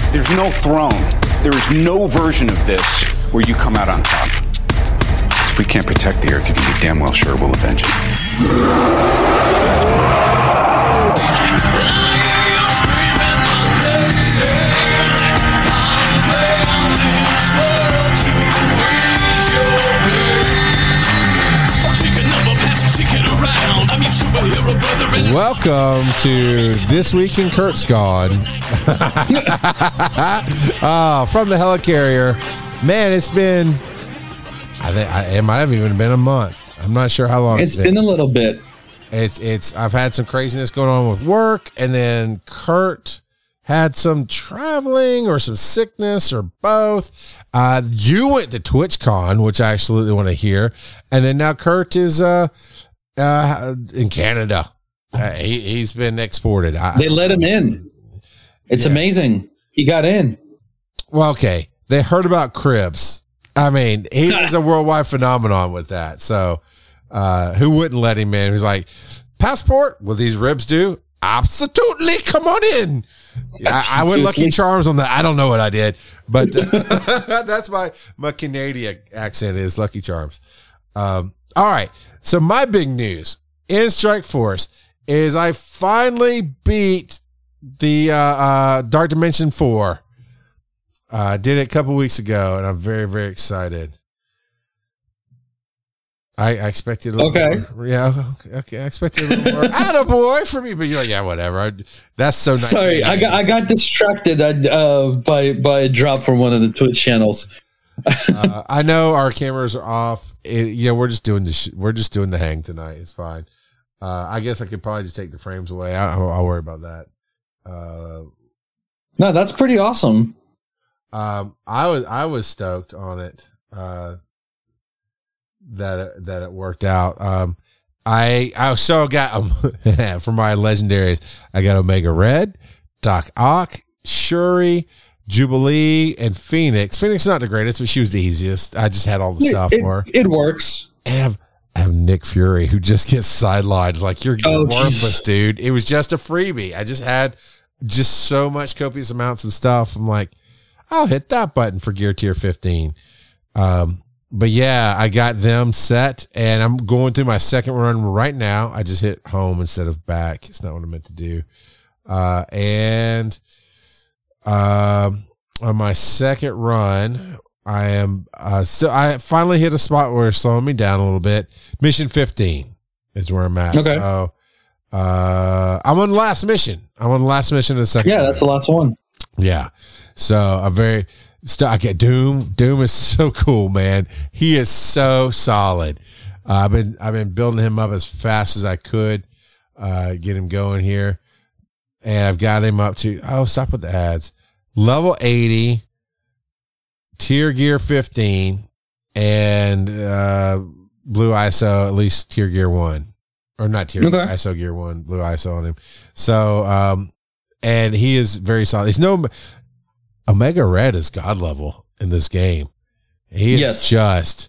There's no throne. There is no version of this where you come out on top. If we can't protect the Earth, you can be damn well sure we'll avenge it. Welcome to This Week in Kurt's Gone. From the helicarrier. Man, it's been, it might have even been a month. I'm not sure how long it's been a little bit. I've had some craziness going on with work, and then Kurt had some traveling or some sickness or both. You went to TwitchCon, which I absolutely want to hear. And then now Kurt is in Canada. He's been exported. They let him in. It's amazing. He got in. Well, okay. They heard about Cribs. I mean, he is a worldwide phenomenon with that. So who wouldn't let him in? He's like, passport? Will these ribs do? Absolutely. Come on in. I went Lucky Charms on that. I don't know what I did, but that's my Canadian accent is Lucky Charms. All right. So my big news in Strike Force is I finally beat the Dark Dimension 4. Did it a couple weeks ago, and I'm very, very excited. I expected a little more. Yeah, okay. I expected a little more. Attaboy for me, but you're like, yeah, whatever. That's so nice. Sorry, I got distracted by a drop from one of the Twitch channels. I know our cameras are off. We're just doing we're just doing the hang tonight. It's fine. I guess I could probably just take the frames away. I'll worry about that. No, that's pretty awesome. I was stoked on it. That it worked out. I also got for my legendaries. I got Omega Red, Doc Ock, Shuri, Jubilee, and Phoenix. Phoenix is not the greatest, but she was the easiest. I just had all the stuff for her. It works. And I have Nick Fury, who just gets sidelined. Like, you're worthless, dude. It was just a freebie. I just had so much copious amounts of stuff. I'm like, I'll hit that button for Gear Tier 15. But yeah, I got them set, and I'm going through my second run right now. I just hit home instead of back. It's not what I meant to do. And on my second run, I am I finally hit a spot where it's slowing me down a little bit. Mission 15 is where I'm at. Okay. So I'm on the last mission. I'm on the last mission of the second. Yeah, that's the last one. Yeah. So I get Doom. Doom is so cool, man. He is so solid. I've been building him up as fast as I could, get him going here. And I've got him up to, stop with the ads. Level 80, tier gear 15, and blue ISO, at least tier gear 1. Or not tier ISO gear 1, blue ISO on him. So, and he is very solid. He's no Omega Red is God level in this game. He is just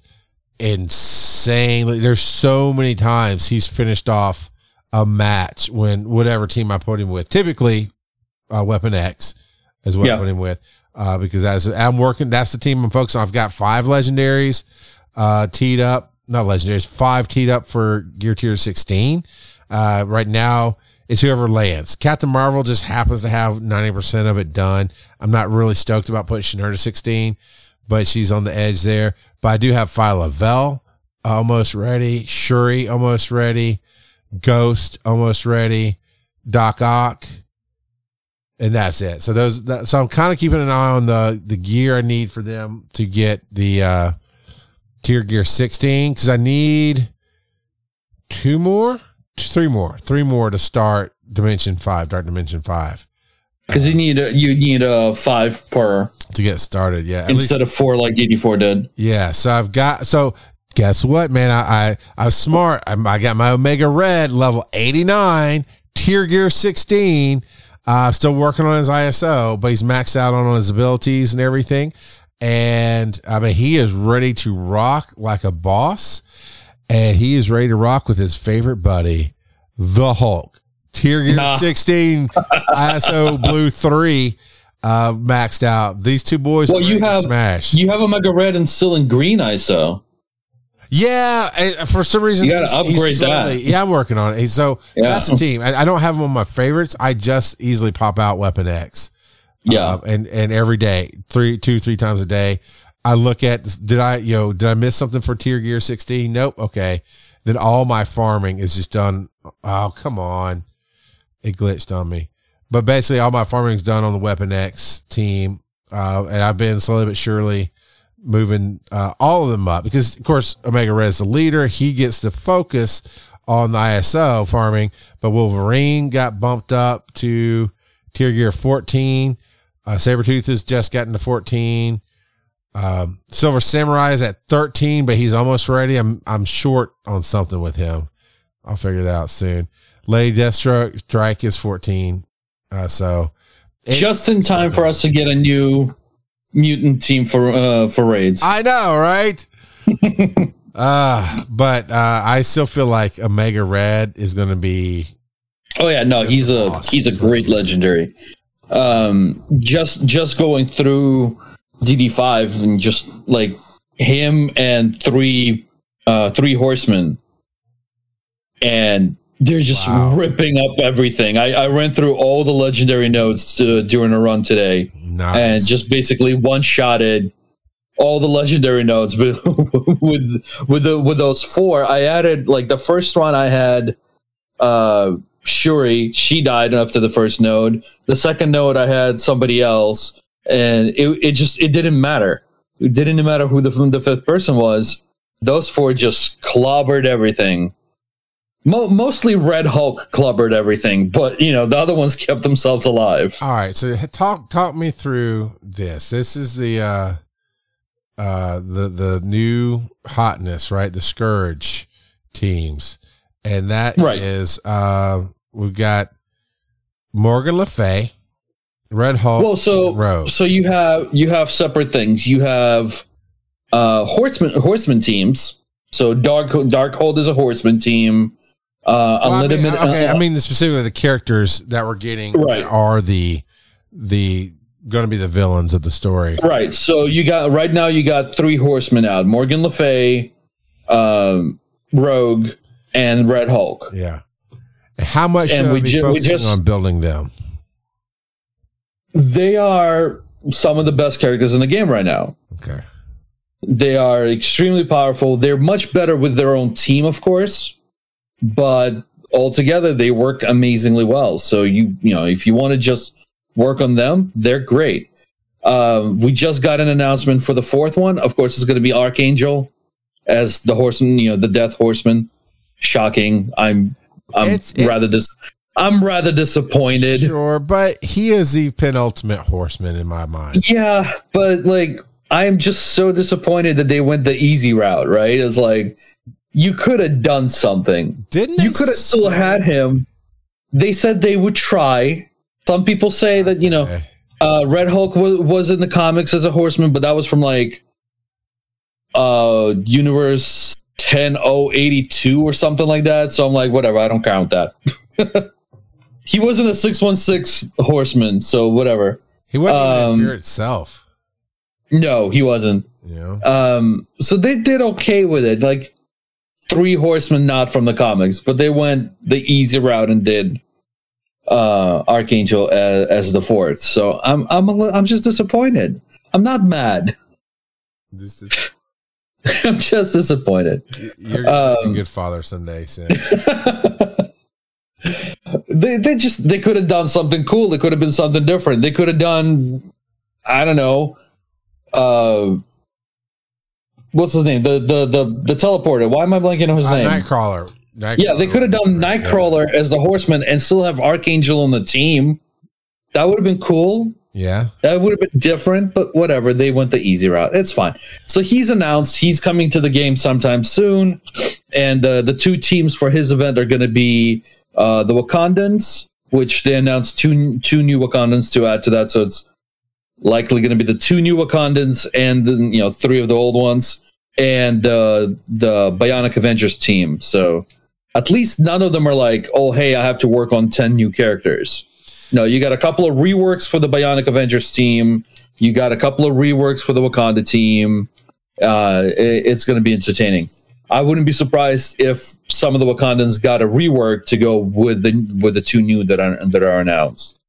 insane. There's so many times he's finished off a match when whatever team I put him with, typically Weapon X is what I put him with, because as I'm working, that's the team I'm focused on. I've got 5 legendaries teed up, not legendaries, 5 teed up for Gear Tier 16. Right now, it's whoever lands. Captain Marvel just happens to have 90% of it done. I'm not really stoked about pushing her to 16, but she's on the edge there. But I do have Phyla Vel almost ready, Shuri almost ready, Ghost almost ready, Doc Ock, and that's it. So so I'm kind of keeping an eye on the gear I need for them to get the tier gear 16, because I need 3 more to start Dimension 5, Dark Dimension 5. Because you need a 5 per to get started, yeah. Instead of 4 like 84 did. Yeah, so guess what, man? I was smart. I got my Omega Red level 89, tier gear 16. Still working on his ISO, but he's maxed out on his abilities and everything. And I mean, he is ready to rock like a boss. And he is ready to rock with his favorite buddy, the Hulk. Tier gear 16, ISO blue 3. maxed out. These two boys. Well, you have smash. You have Omega Red and still in green. I saw. Yeah, and for some reason you got to upgrade that. Yeah, I'm working on it. So that's the team. I don't have them on my favorites. I just easily pop out Weapon X. Yeah, and every day, 3 times a day, I look at did I miss something for Tier Gear 16? Nope. Okay, then all my farming is just done. Oh, come on, it glitched on me. But basically, all my farming is done on the Weapon X team, and I've been slowly but surely moving all of them up because, of course, Omega Red is the leader. He gets the focus on the ISO farming, but Wolverine got bumped up to Tier Gear 14. Sabretooth has just gotten to 14. Silver Samurai is at 13, but he's almost ready. I'm short on something with him. I'll figure that out soon. Lady Deathstrike is 14. So just in time for us to get a new mutant team for raids. I know, right? But I still feel like Omega Red is going to be. Oh yeah, no, he's a great legendary. Just going through DD5 and just like him and three horsemen, and they're just ripping up everything. I ran through all the legendary nodes during a run today. Nice. And just basically one-shotted all the legendary nodes. But with those 4, I added like the first one I had Shuri. She died after the first node. The second node I had somebody else, and it didn't matter. It didn't matter who the fifth person was. Those 4 just clobbered everything. Mostly Red Hulk clobbered everything, but the other ones kept themselves alive. All right, so talk me through this. This is the new hotness, right? The Scourge teams, and that is we've got Morgan Le Fay, Red Hulk. Well, so you have separate things. You have horseman teams. So Darkhold is a horseman team. Unlimited. I mean specifically the characters that we're getting are the going to be the villains of the story. Right. So you got 3 horsemen out: Morgan Le Fay, Rogue, and Red Hulk. Yeah. How much should we be focusing on building them? They are some of the best characters in the game right now. Okay. They are extremely powerful. They're much better with their own team, of course. But altogether, they work amazingly well. So if you want to just work on them, they're great. We just got an announcement for the 4th one. Of course, it's going to be Archangel as the horseman, the Death Horseman. Shocking. I'm rather disappointed. Sure, but he is the penultimate horseman in my mind. Yeah, but I'm just so disappointed that they went the easy route. Right? It's like. You could have done something. Didn't you could have still had him? They said they would try. Some people say that Red Hulk was in the comics as a horseman, but that was from Universe 10082 or something like that. So I'm like, whatever. I don't count that. He wasn't a 616 horseman, so whatever. He wasn't even Fear itself. No, he wasn't. Yeah. So they did okay with it. 3 horsemen not from the comics, but they went the easy route and did Archangel as the 4th. So I'm just disappointed. I'm not mad. I'm just disappointed. You're gonna be a good father someday, Sam. They could have done something cool. It could have been something different. They could have done, I don't know. What's his name? The teleporter. Why am I blanking on his name? Nightcrawler. Yeah, they could have done Nightcrawler as the horseman and still have Archangel on the team. That would have been cool. Yeah. That would have been different, but whatever. They went the easy route. It's fine. So he's announced he's coming to the game sometime soon. And the 2 teams for his event are going to be the Wakandans, which they announced two new Wakandans to add to that. So it's likely going to be the 2 new Wakandans and 3 of the old ones, and the Bionic Avengers team. So at least none of them are like, oh, hey, I have to work on 10 new characters. No, you got a couple of reworks for the Bionic Avengers team. You got a couple of reworks for the Wakanda team. It's going to be entertaining. I wouldn't be surprised if some of the Wakandans got a rework to go with the two new that are announced.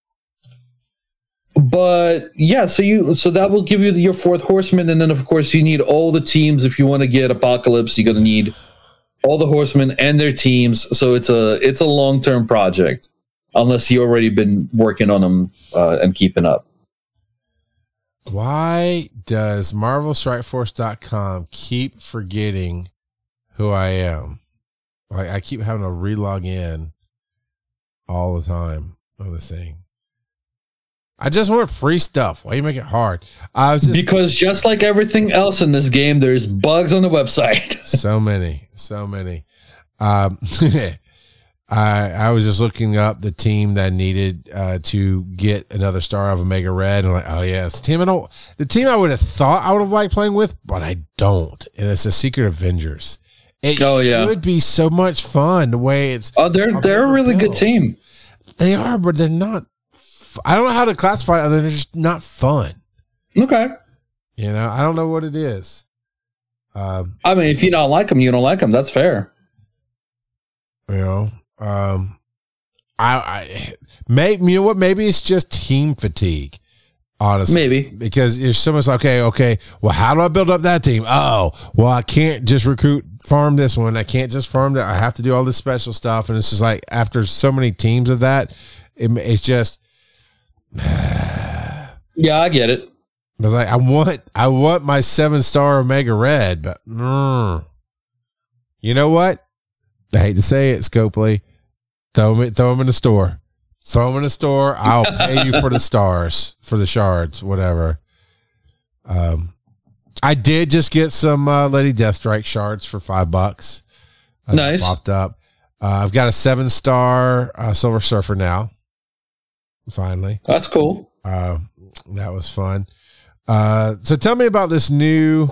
But yeah, so that will give you your fourth Horseman, and then of course you need all the teams if you want to get Apocalypse. You're going to need all the Horsemen and their teams. So it's a long-term project, unless you already been working on them and keeping up. Why does MarvelStrikeForce.com keep forgetting who I am? Like, I keep having to relog in all the time on this thing. I just want free stuff. Why you make it hard? Because just like everything else in this game, there's bugs on the website. so many. I was just looking up the team that needed to get another star of Omega Red, and I'm like, oh yeah, it's the team I would have thought I would have liked playing with, but I don't. And it's the Secret Avengers. It should be so much fun the way it's. Oh, they're a really good team. They are, but they're not. I don't know how to classify it. They're just not fun. Okay. I don't know what it is. I mean, if you don't like them, you don't like them. That's fair. I maybe maybe it's just team fatigue, honestly. Maybe because there's so much. Okay. Well, how do I build up that team? Oh, well, I can't just farm this one. I can't just farm that. I have to do all this special stuff, and it's just like after so many teams of that, it's just. Yeah, I get it. But like I want my 7-star Omega Red, but you know what? I hate to say it, Scopely. Throw them in the store. Throw them in the store. I'll pay you for the stars, for the shards, whatever. I did just get some Lady Deathstrike shards for $5. Nice. Popped up. I've got a 7-star Silver Surfer now. Finally. That's cool. That was fun. So tell me about this new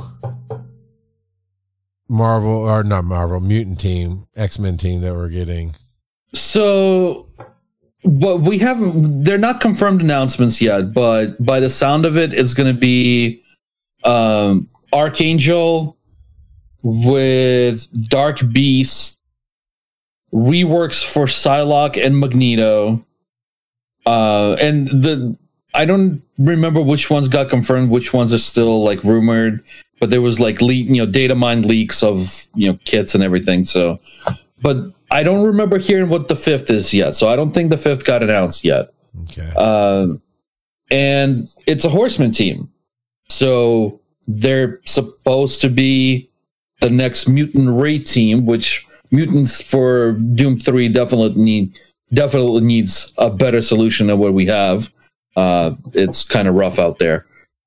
mutant team, X-Men team that we're getting. So, but they're not confirmed announcements yet, but by the sound of it, it's going to be Archangel with Dark Beast, reworks for Psylocke and Magneto. I don't remember which ones got confirmed, which ones are still like rumored, but there was like data mine leaks of kits and everything. So, but I don't remember hearing what the 5th is yet. So I don't think the 5th got announced yet. Okay. And it's a Horseman team, so they're supposed to be the next mutant raid team, which mutants for Doom 3 definitely needs a better solution than what we have. It's kind of rough out there.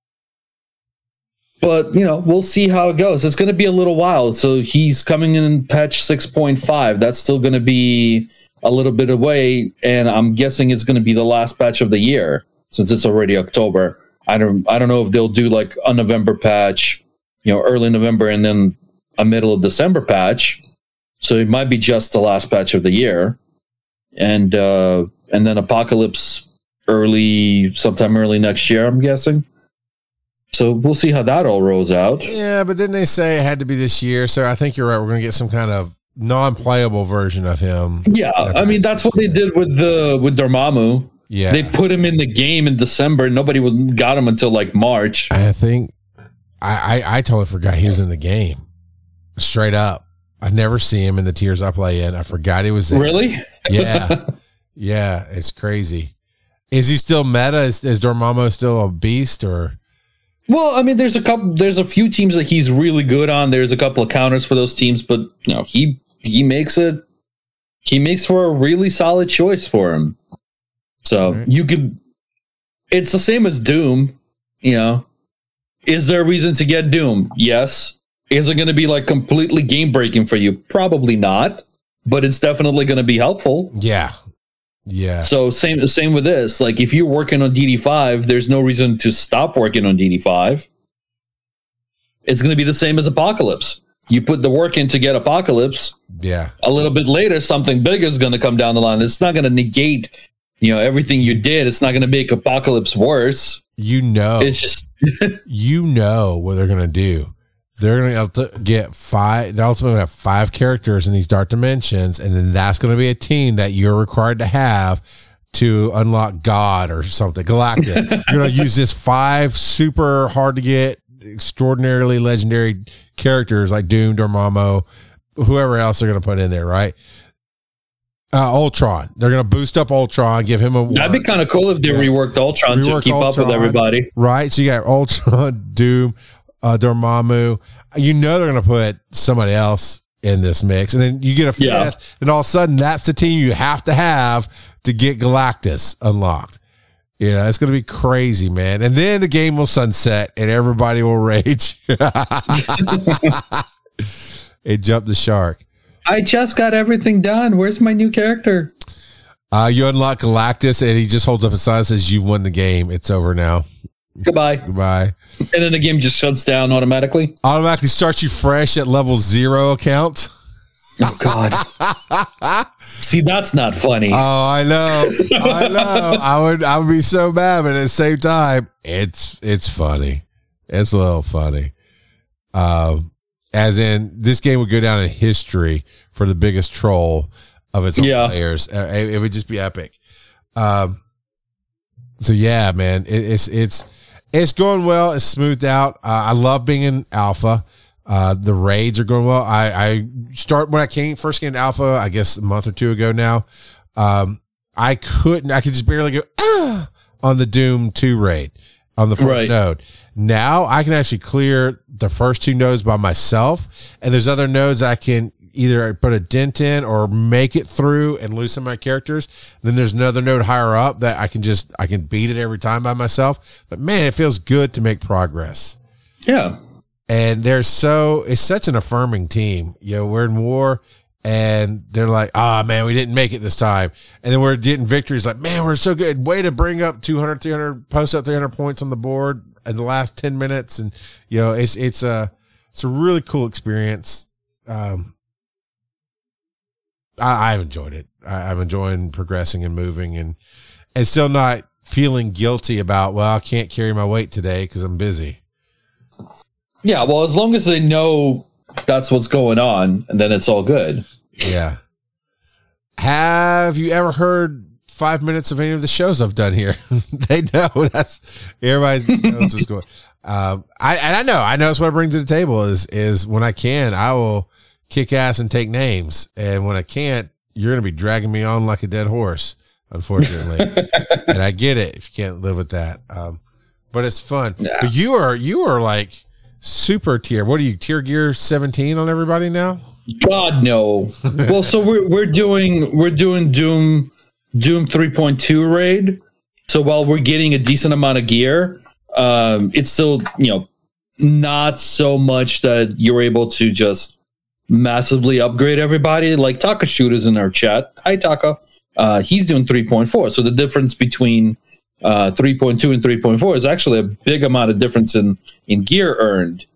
But, we'll see how it goes. It's going to be a little while. So he's coming in patch 6.5. That's still going to be a little bit away. And I'm guessing it's going to be the last patch of the year since it's already October. I don't know if they'll do like a November patch, early November and then a middle of December patch. So it might be just the last patch of the year. And then Apocalypse sometime early next year, I'm guessing. So we'll see how that all rolls out. Yeah, but didn't they say it had to be this year? So I think you're right. We're going to get some kind of non-playable version of him. Yeah, I mean, that's what they did with Dormammu. Yeah. They put him in the game in December. Nobody got him until like March. I think I totally forgot he was in the game. Straight up. I never see him in the tiers I play in. I forgot he was in. Really? Yeah. Yeah, it's crazy. Is he still meta? Is Dormammu still a beast or? Well, I mean, there's a few teams that he's really good on. There's a couple of counters for those teams, but he makes it. He makes for a really solid choice for him. So right. It's the same as Doom. Is there a reason to get Doom? Yes. Is it going to be like completely game breaking for you? Probably not, but it's definitely going to be helpful. Yeah. Yeah. So same with this. Like if you're working on DD5, there's no reason to stop working on DD5. It's going to be the same as Apocalypse. You put the work in to get Apocalypse. Yeah. A little bit later, something bigger is going to come down the line. It's not going to negate everything you did, it's not going to make Apocalypse worse. It's just what they're going to do. They're going to get 5. They're ultimately going to have 5 characters in these dark dimensions, and then that's going to be a team that you're required to have to unlock God or something. Galactus. You're going to use this 5 super hard to get, extraordinarily legendary characters like Doom, Dormammu, whoever else they're going to put in there, right? Ultron. They're going to boost up Ultron, give him a. That'd be kind of cool if they reworked Ultron to keep up with everybody, right? So you got Ultron, Doom, Dormammu. They're going to put somebody else in this mix, and then you get a 5th, and all of a sudden that's the team you have to get Galactus unlocked. It's going to be crazy, man. And then the game will sunset, and everybody will rage. It jumped the shark. I just got everything done. Where's my new character? You unlock Galactus, and he just holds up a sign that says you've won the game. It's over now. Goodbye. And then the game just shuts down automatically. Automatically starts you fresh at level 0 account. Oh God. See, that's not funny. Oh, I know. I would be so mad, but at the same time, it's funny. It's a little funny. As in, this game would go down in history for the biggest troll of its own players. It would just be epic. So yeah, man, it's going well. It's smoothed out. I love being in alpha. The raids are going well. I first came to alpha, I guess a month or 2 ago now. I could just barely go on the Doom 2 raid on the first node. Now I can actually clear the first 2 nodes by myself, and there's other nodes I can either put a dent in or make it through and loosen my characters. Then there's another node higher up that I can beat it every time by myself. But man, it feels good to make progress. Yeah. And it's such an affirming team. We're in war, and they're like, man, we didn't make it this time. And then we're getting victories like, man, we're so good. Way to bring up 200, 300, post up 300 points on the board in the last 10 minutes. And, it's a really cool experience. I've enjoyed it. I'm enjoying progressing and moving and still not feeling guilty about, I can't carry my weight today because I'm busy. Yeah, well, as long as they know that's what's going on, and then it's all good. Yeah. Have you ever heard 5 minutes of any of the shows I've done here? They know that's everybody knows what's going. I know that's what I bring to the table is when I can, I will kick ass and take names, and when I can't, you're going to be dragging me on like a dead horse, unfortunately. And I get it if you can't live with that. But it's fun. Yeah. But you are like super tier. What are you, tier gear 17 on everybody now? God no. Well, so we're doing Doom 3.2 raid. So while we're getting a decent amount of gear, it's still not so much that you're able to just massively upgrade everybody. Like Taka Shooter's in our chat. Hi Taka. He's doing 3.4. So the difference between 3.2 and 3.4 is actually a big amount of difference in gear earned.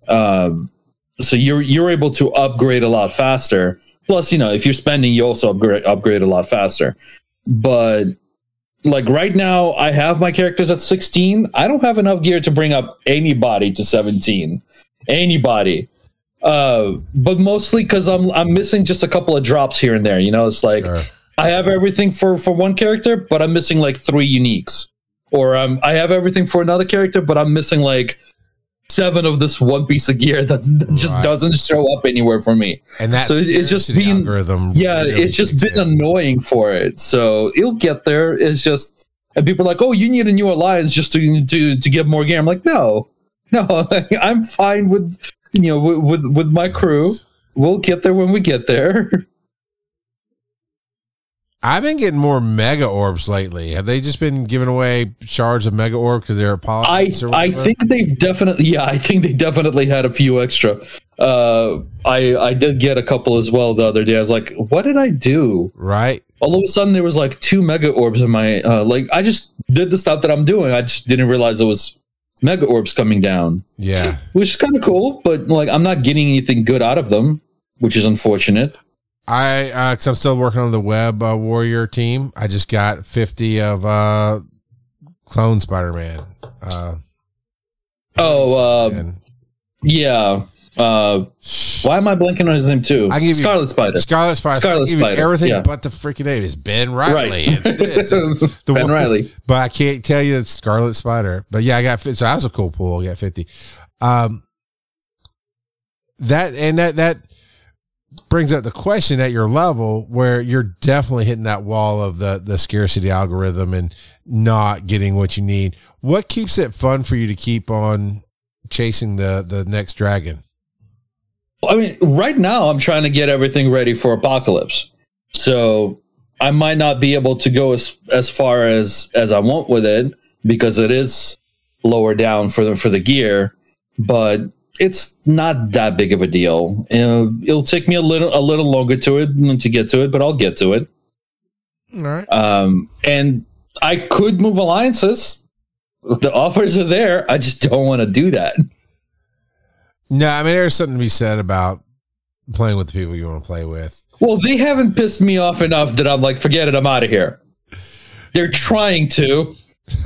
So you're able to upgrade a lot faster. Plus, if you're spending, you also upgrade a lot faster. But like right now, I have my characters at 16. I don't have enough gear to bring up anybody to 17. Anybody. But mostly because I'm missing just a couple of drops here and there. It's like sure. I have everything for one character, but I'm missing like 3 uniques. Or I have everything for another character, but I'm missing like 7 of this one piece of gear that just doesn't show up anywhere for me. And that's so it's just been algorithm. Yeah, really it's just been annoying for it. So it'll get there. It's just, and people are like, "Oh, you need a new alliance just to get more gear." I'm like, no, I'm fine with with my crew. We'll get there when we get there. I've been getting more mega orbs lately. Have they just been giving away shards of mega orb because they're politics? I think they've definitely. Yeah, I think they definitely had a few extra. I did get a couple as well the other day. I was like, what did I do? Right. All of a sudden, there was like 2 mega orbs in my I just did the stuff that I'm doing. I just didn't realize there was mega orbs coming down. Yeah, which is kind of cool, but like I'm not getting anything good out of them, which is unfortunate. Cause I'm still working on the Web Warrior team. I just got 50 of Clone Spider-Man. Yeah. Why am I blanking on his name too? I give Scarlet Spider. Scarlet Spider. Everything but the freaking name is Ben Riley. Right. It's the Ben Riley. But I can't tell you it's Scarlet Spider. But yeah, I got 50. So that was a cool pool. I got 50. That brings up the question at your level where you're definitely hitting that wall of the scarcity algorithm and not getting what you need. What keeps it fun for you to keep on chasing the next dragon? I mean, right now I'm trying to get everything ready for Apocalypse. So I might not be able to go as far as I want with it because it is lower down for the gear, but it's not that big of a deal. It'll take me a little longer to get to it, but I'll get to it. All right. And I could move alliances. The offers are there. I just don't want to do that. No, I mean, there's something to be said about playing with the people you want to play with. Well, they haven't pissed me off enough that I'm like, forget it, I'm out of here. They're trying to.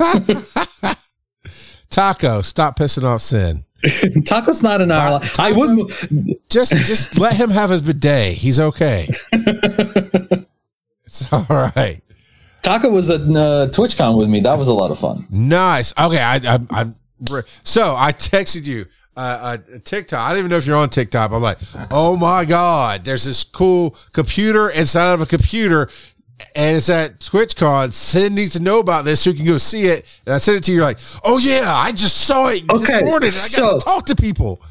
Taco, stop pissing off Sin. Taco's not an ally. I wouldn't. Just let him have his bidet. He's okay. It's all right. Taco was at TwitchCon with me. That was a lot of fun. Nice. Okay, so I texted you TikTok. I don't even know if you're on TikTok. I'm like, oh my God, there's this cool computer inside of a computer, and it's at TwitchCon. Sid needs to know about this so you can go see it. And I sent it to you. You're like, oh yeah, I just saw it this morning. And I got to talk to people.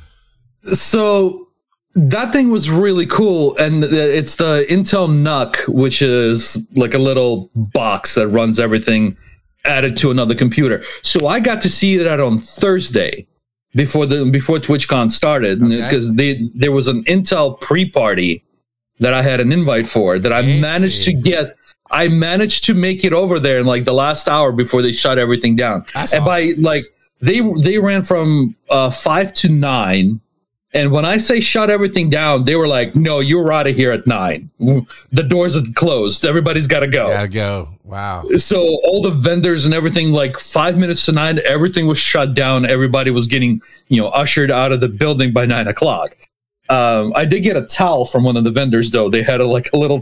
So that thing was really cool, and it's the Intel NUC, which is like a little box that runs everything added to another computer. So I got to see that on Thursday before TwitchCon started, because there was an Intel pre-party that I had an invite for that I managed to get. I managed to make it over there in like the last hour before they shut everything down. That's and awesome. By like they ran from 5 to 9. And when I say shut everything down, they were like, no, you're out of here at 9. The doors are closed. Everybody's got to go. Gotta go. Wow. So all the vendors and everything, like 5 minutes to 9, everything was shut down. Everybody was getting, ushered out of the building by 9 o'clock. I did get a towel from one of the vendors, though. They had a little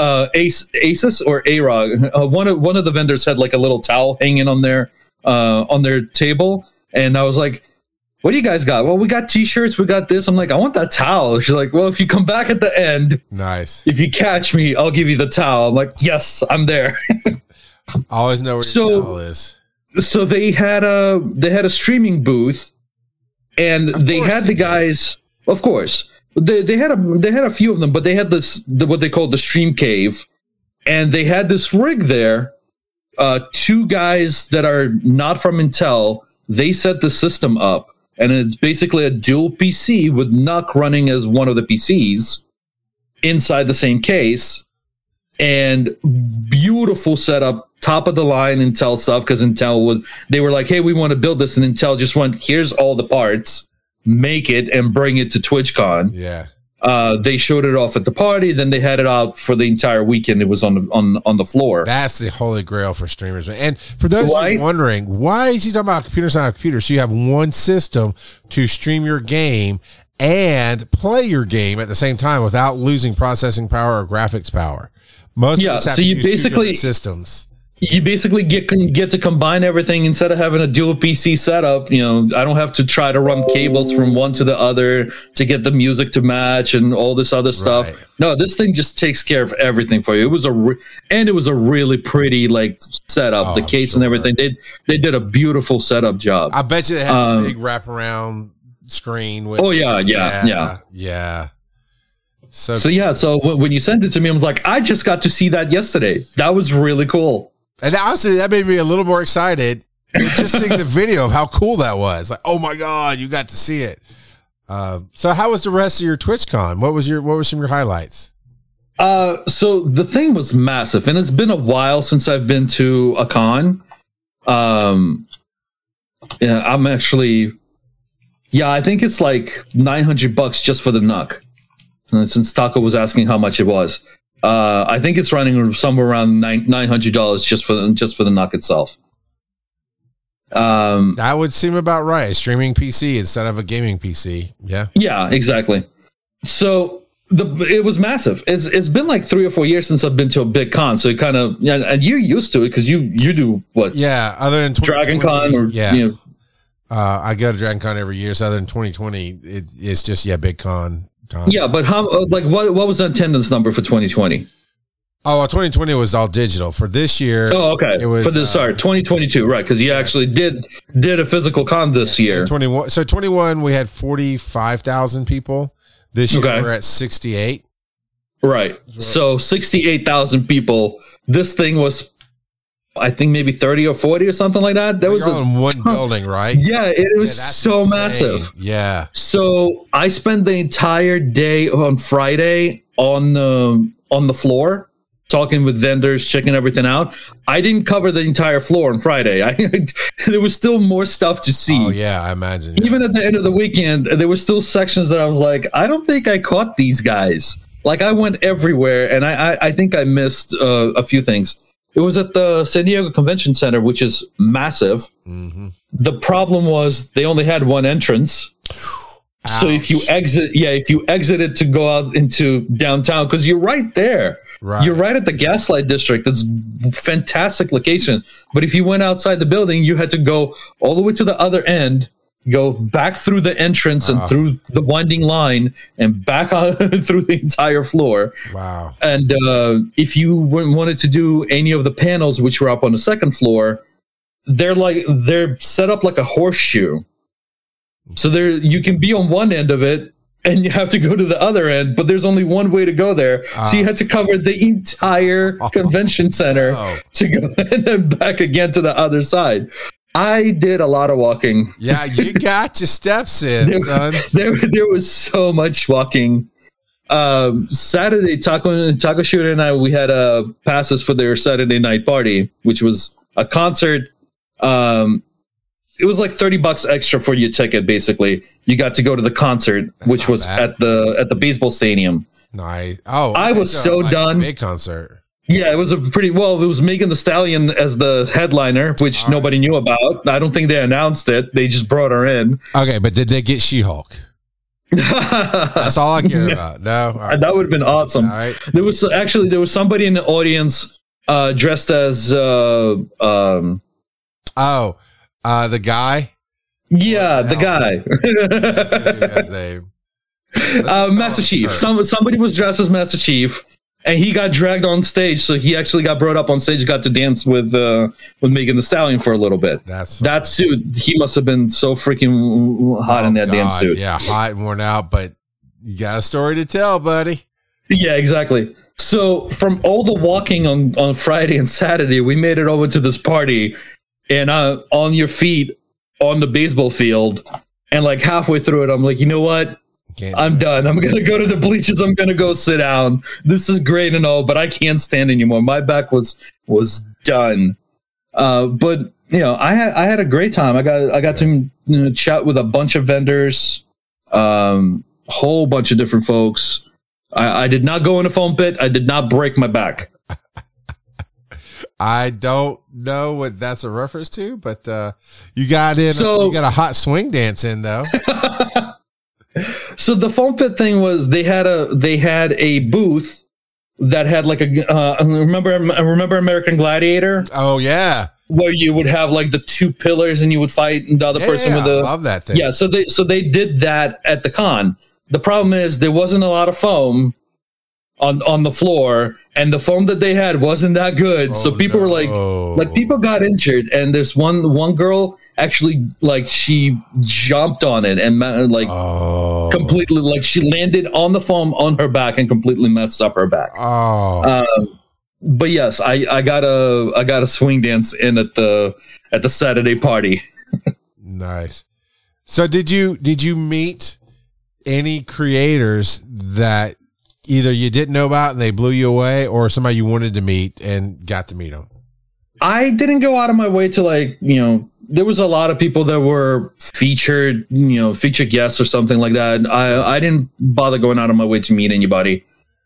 Asus or A-Rog. One of the vendors had like a little towel hanging on their table. And I was like, what do you guys got? Well, we got T-shirts. We got this. I'm like, I want that towel. She's like, well, if you come back at the end, nice. If you catch me, I'll give you the towel. I'm like, yes, I'm there. Always know where your towel is. So they had a streaming booth, and they had the guys. Of course, they had a few of them, but they had what they called the stream cave, and they had this rig there. 2 guys that are not from Intel. They set the system up. And it's basically a dual PC with NUC running as one of the PCs inside the same case. And beautiful setup, top of the line Intel stuff, because they were like, hey, we want to build this. And Intel just went, here's all the parts, make it and bring it to TwitchCon. Yeah. They showed it off at the party, then they had it out for the entire weekend. It was on the floor. That's the holy grail for streamers. And for those of you wondering, why is he talking about computers on a computer? So you have one system to stream your game and play your game at the same time without losing processing power or graphics power. Most of us have to use 2 different systems. You basically get to combine everything instead of having a dual PC setup. I don't have to try to run cables from one to the other to get the music to match and all this other stuff. Right. No, this thing just takes care of everything for you. It was a really pretty setup. The case and everything. They did a beautiful setup job. I bet you they had a big wraparound screen. With, yeah. So when you sent it to me, I was like, I just got to see that yesterday. That was really cool. And honestly, that made me a little more excited just seeing the video of how cool that was. Like, oh my God, you got to see it. So how was the rest of your TwitchCon? What were some of your highlights? So the thing was massive, and it's been a while since I've been to a con. I'm actually, I think it's like $900 just for the NUC. since Taco was asking how much it was. I think it's running somewhere around $900 just for the NUC itself. That would seem about right. A streaming PC instead of a gaming PC. Yeah. Yeah, exactly. So it was massive. It's been like 3 or 4 years since I've been to a big con. So it kind of, and you're used to it because you do what? Yeah. Other than Dragon Con or, yeah. You know, I go to Dragon Con every year. So other than 2020, it's just, big con time. Yeah. But how, like, what was the attendance number for 2020? Oh, well, 2020 was all digital. For this year, oh, okay. It was 2022, right? Because you actually did a physical con this year. 21. So 21, we had 45,000 people. This year we're at 68. Right. So 68,000 people. This thing was, I think, maybe 30 or 40 or something like that. That was in one building, right? Yeah, it was so insane. Massive. Yeah. So I spent the entire day on Friday on the floor, talking with vendors, checking everything out. I didn't cover the entire floor on Friday. There was still more stuff to see. Oh, yeah, I imagine. Yeah. Even at the end of the weekend, there were still sections that I was like, I don't think I caught these guys. Like, I went everywhere, and I think I missed a few things. It was at the San Diego Convention Center, which is massive. Mm-hmm. The problem was they only had one entrance. Ouch. So if you exited to go out into downtown, because you're right there. Right. You're right at the Gaslight District. It's a fantastic location. But if you went outside the building, you had to go all the way to the other end, go back through the entrance and through the winding line and back on through the entire floor. Wow. And if you wanted to do any of the panels, which were up on the second floor, they're set up like a horseshoe. So you can be on one end of it, and you have to go to the other end, but there's only one way to go there. So you had to cover the entire convention center to go and then back again to the other side. I did a lot of walking. Yeah, you got your steps in, son. There was so much walking. Saturday, Taco Shooter and I, we had passes for their Saturday night party, which was a concert. It was like $30 extra for your ticket. Basically, you got to go to the concert, which was at the baseball stadium. Nice. Oh, I was so done. Big concert. Yeah, it was it was Megan Thee Stallion as the headliner, which nobody knew about. I don't think they announced it. They just brought her in. Okay, but did they get She-Hulk? That's all I care about. No, right. That would have been awesome. All right. There was somebody in the audience dressed as the guy. Yeah, the guy. Master Chief. Somebody was dressed as Master Chief, and he got dragged on stage. So he actually got brought up on stage, got to dance with Megan Thee Stallion for a little bit. That suit. He must have been so freaking hot in that damn suit. Yeah, hot and worn out, but you got a story to tell, buddy. Yeah, exactly. So from all the walking on Friday and Saturday, we made it over to this party, and on your feet on the baseball field, and like halfway through it, I'm like, you know what? I'm done. I'm going to go to the bleachers. I'm going to go sit down. This is great and all, but I can't stand anymore. My back was done. But I had a great time. I got to chat with a bunch of vendors, whole bunch of different folks. I did not go in a foam pit. I did not break my back. I don't know what that's a reference to, but you got in. So, you got a hot swing dance in though. So the foam pit thing was they had a booth that had like remember American Gladiator? Oh yeah, where you would have like the two pillars and you would fight the other person with the. I love that thing. Yeah, so they did that at the con. The problem is there wasn't a lot of foam on the floor, and the foam that they had wasn't that good. So people were like people got injured, and there's one girl actually like she jumped on it and completely like she landed on the foam on her back and completely messed up her back. But yes, I got a swing dance in at the Saturday party. Nice. So did you meet any creators that either you didn't know about and they blew you away, or somebody you wanted to meet and got to meet them? I didn't go out of my way to there was a lot of people that were featured guests or something like that. I didn't bother going out of my way to meet anybody.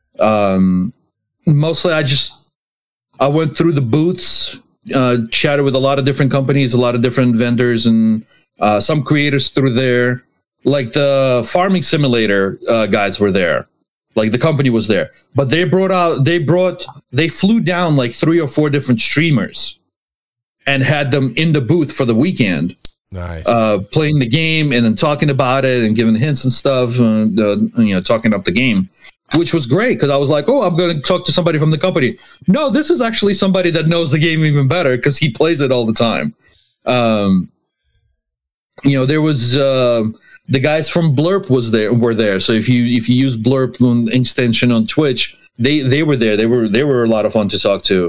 Mostly I went through the booths, chatted with a lot of different companies, a lot of different vendors, and some creators through there. Like the farming simulator guys were there. Like the company was there, but they flew down like 3 or 4 different streamers and had them in the booth for the weekend. Nice. Playing the game and then talking about it and giving hints and stuff, talking up the game, which was great because I was like, oh, I'm going to talk to somebody from the company. No, this is actually somebody that knows the game even better because he plays it all the time. There was the guys from Blurp were there. So if you use Blurp extension on Twitch, they were there. They were a lot of fun to talk to.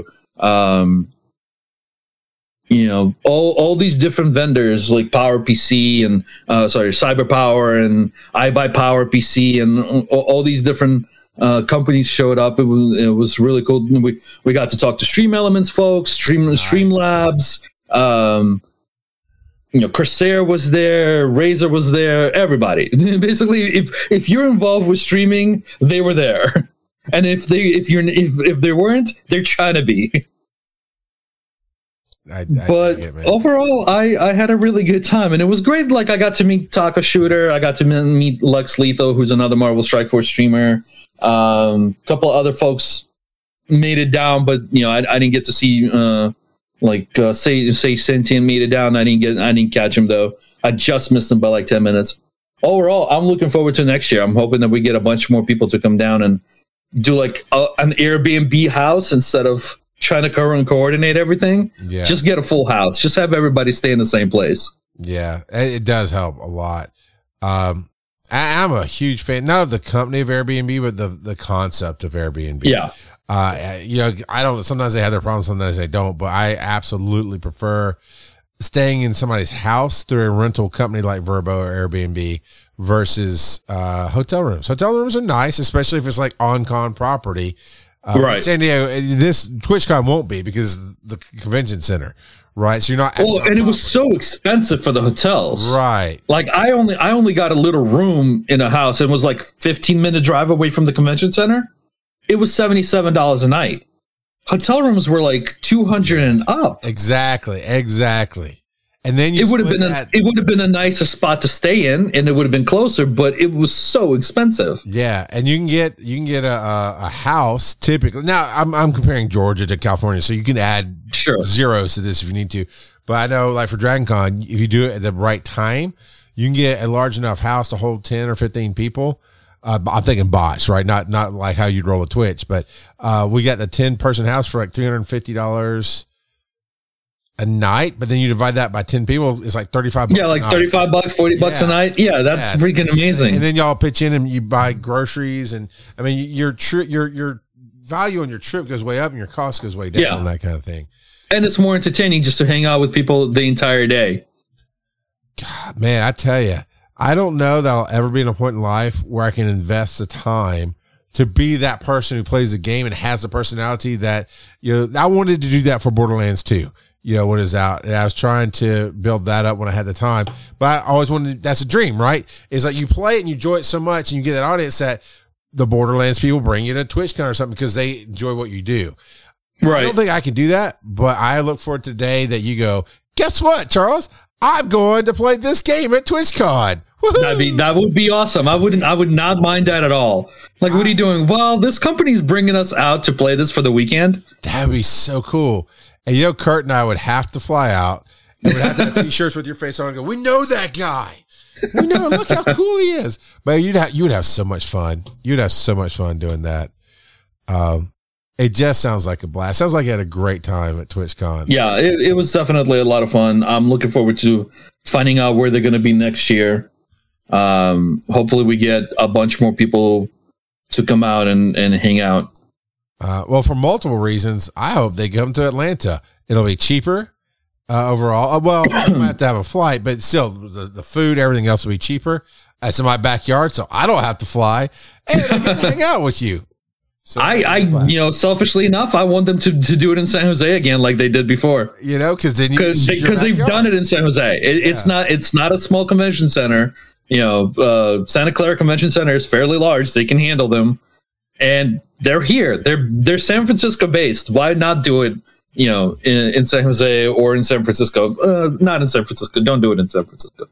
All these different vendors like PowerPC and CyberPower and iBuyPowerPC and all these different companies showed up. It was really cool. We got to talk to Stream Elements folks, Streamlabs. Corsair was there, Razer was there, everybody. Basically, if you're involved with streaming, they were there. And if they weren't, they're trying to be. Overall, I had a really good time, and it was great. Like I got to meet Taka Shooter, I got to meet Lux Lethal, who's another Marvel Strike Force streamer. A couple other folks made it down, but I didn't get to see. Say Sentient made it down. I didn't catch him though. I just missed him by like 10 minutes. Overall, I'm looking forward to next year. I'm hoping that we get a bunch more people to come down and do like an Airbnb house instead of trying to coordinate everything. Yeah. Just get a full house. Just have everybody stay in the same place. Yeah, it does help a lot. I'm a huge fan, not of the company of Airbnb, but the concept of Airbnb. Yeah. I don't, sometimes they have their problems, sometimes they don't, but I absolutely prefer staying in somebody's house through a rental company like Vrbo or Airbnb versus hotel rooms. Hotel rooms are nice, especially if it's like on-con property. Right. San Diego, this TwitchCon won't be because the convention center, right? So you're not. Well, and it was so expensive for the hotels, right? Like I only got a little room in a house. It was like 15-minute drive away from the convention center. It was $77 a night. Hotel rooms were like $200 and up. Exactly. And then it would have been a nicer spot to stay in, and it would have been closer, but it was so expensive. Yeah, and you can get a house typically. Now I'm comparing Georgia to California, so you can add zeros to this if you need to. But I know, like for DragonCon, if you do it at the right time, you can get a large enough house to hold 10 or 15 people. I'm thinking bots, right? Not like how you'd roll a Twitch, but we got the 10-person house for like $350 a night, but then you divide that by 10 people, it's like $35. Yeah, like $35, $40 a night. Yeah, that's freaking amazing. And then y'all pitch in and you buy groceries, and I mean your value on your trip goes way up and your cost goes way down, that kind of thing. And it's more entertaining just to hang out with people the entire day. God, man, I tell you, I don't know that I'll ever be in a point in life where I can invest the time to be that person who plays the game and has the personality that, I wanted to do that for Borderlands 2, when it's out. And I was trying to build that up when I had the time, but I always wanted, that's a dream, right? It's like you play it and you enjoy it so much and you get that audience that the Borderlands people bring you to TwitchCon or something because they enjoy what you do. Right. I don't think I can do that, but I look forward to the day that you go, guess what, Charles? I'm going to play this game at TwitchCon. That would be awesome. I would not mind that at all. Like, what are you doing? Well, this company's bringing us out to play this for the weekend. That'd be so cool. And Kurt and I would have to fly out and we'd have to have t-shirts with your face on and go, we know that guy. We know, look how cool he is. But you would have so much fun. You'd have so much fun doing that. It just sounds like a blast. Sounds like you had a great time at TwitchCon. Yeah, it was definitely a lot of fun. I'm looking forward to finding out where they're going to be next year. Hopefully we get a bunch more people to come out and hang out. Well, for multiple reasons, I hope they come to Atlanta. It'll be cheaper overall. Well, I might have to have a flight, but still the food, everything else will be cheaper. It's in my backyard, so I don't have to fly and I get to hang out with you. So selfishly enough, I want them to do it in San Jose again, like they did before. Because they've done it in San Jose. It's not a small convention center. Santa Clara Convention Center is fairly large. They can handle them, and they're here. They're San Francisco based. Why not do it? In San Jose or in San Francisco? Not in San Francisco. Don't do it in San Francisco.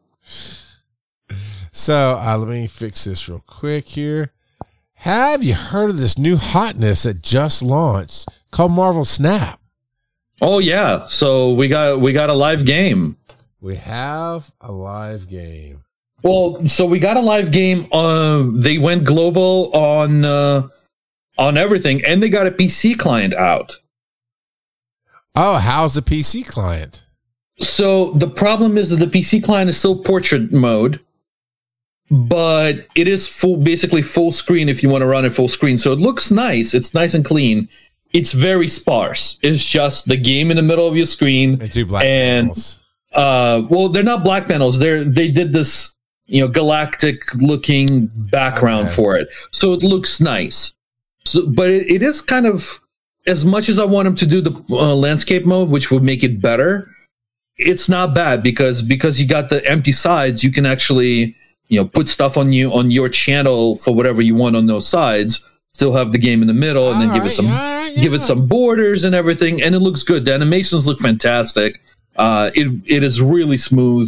So let me fix this real quick here. Have you heard of this new hotness that just launched called Marvel Snap? Oh yeah. So we got a live game. We have a live game. Well, so we got a live game. They went global on everything, and they got a PC client out. Oh, how's the PC client? So the problem is that the PC client is still portrait mode, but it is basically full screen if you want to run it full screen. So it looks nice. It's nice and clean. It's very sparse. It's just the game in the middle of your screen. And 2 black panels. Well, they're not black panels. They did this, galactic looking background for it. So it looks nice. So, but it is kind of, as much as I want them to do the landscape mode, which would make it better, it's not bad because you got the empty sides. You can actually, put stuff on your channel for whatever you want on those sides. Still have the game in the middle, and then give it some borders and everything, and it looks good. The animations look fantastic. It is really smooth.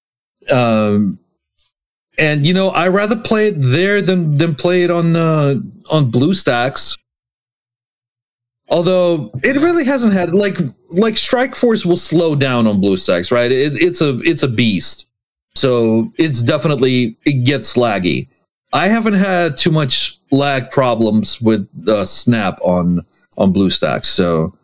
And I rather play it there than play it on BlueStacks. Although it really hasn't had like Strike Force will slow down on BlueStacks, right? It's a beast, so it gets laggy. I haven't had too much lag problems with Snap on BlueStacks, so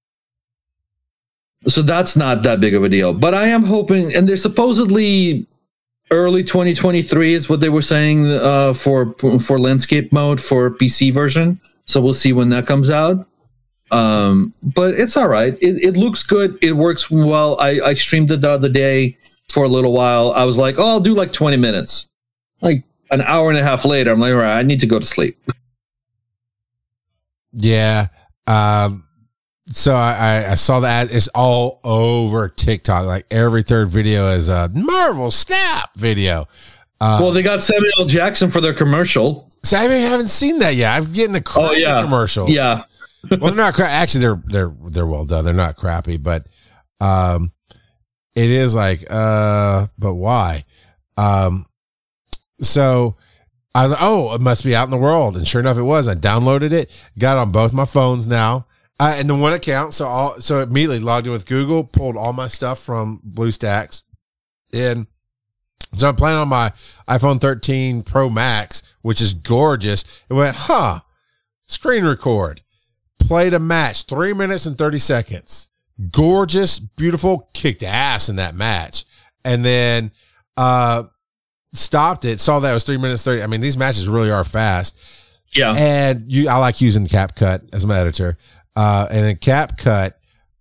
that's not that big of a deal. But I am hoping, and they're supposedly early 2023 is what they were saying for landscape mode for PC version. So we'll see when that comes out. But it's all right. It looks good. It works well. I streamed it the other day for a little while. I was like, I'll do like 20 minutes. Like an hour and a half later, I'm like, all right, I need to go to sleep. Yeah. So I saw that it's all over TikTok. Like every third video is a Marvel Snap video. Well, they got Samuel L. Jackson for their commercial. So I haven't seen that yet. I'm getting the commercial. Yeah. Well, they're not actually they're well done. They're not crappy, but it is like but why? So I was like, it must be out in the world, and sure enough, it was. I downloaded it, got it on both my phones now, and the one account. So immediately logged in with Google, pulled all my stuff from BlueStacks, and so I'm playing on my iPhone 13 Pro Max, which is gorgeous. It went, screen record. Played a match, 3 minutes and 30 seconds. Gorgeous, beautiful, kicked ass in that match. And then stopped it, saw that it was 3 minutes 30. I mean, these matches really are fast. Yeah. And I like using CapCut as my editor. And then CapCut,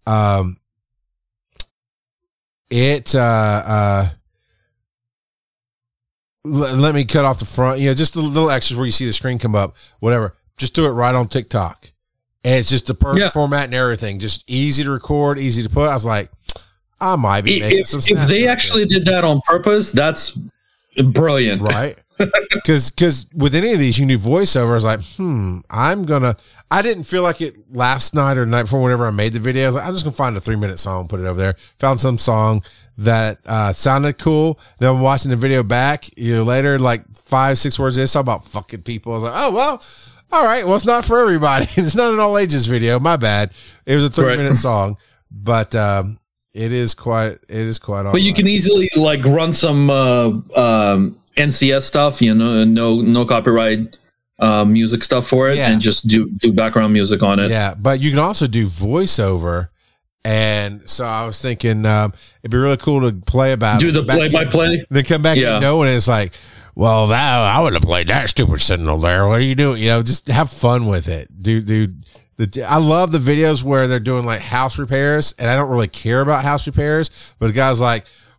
let me cut off the front, just the little extras where you see the screen come up, whatever. Just do it right on TikTok. And it's just the perfect format and everything. Just easy to record, easy to put. I was like, I might be making some if they actually did that on purpose, that's brilliant. Right? Because with any of these, you can do voiceover. I was like, I didn't feel like it last night or the night before whenever I made the video. I was like, I'm just going to find a 3-minute song, put it over there. Found some song that sounded cool. Then I'm watching the video back later, like 5-6 words in, saw about fucking people. I was like, oh, well. All right. Well, it's not for everybody. It's not an all ages video. My bad. It was a 3-minute song, but it is quite all But you can easily like run some NCS stuff, no copyright music stuff for it, and just do background music on it. Yeah, but you can also do voiceover. And so I was thinking it'd be really cool to play about do the play-by-play, then come back and it's like, well, I would have played that stupid Sentinel there. What are you doing? Just have fun with it. I love the videos where they're doing like house repairs, and I don't really care about house repairs, but the guy's like,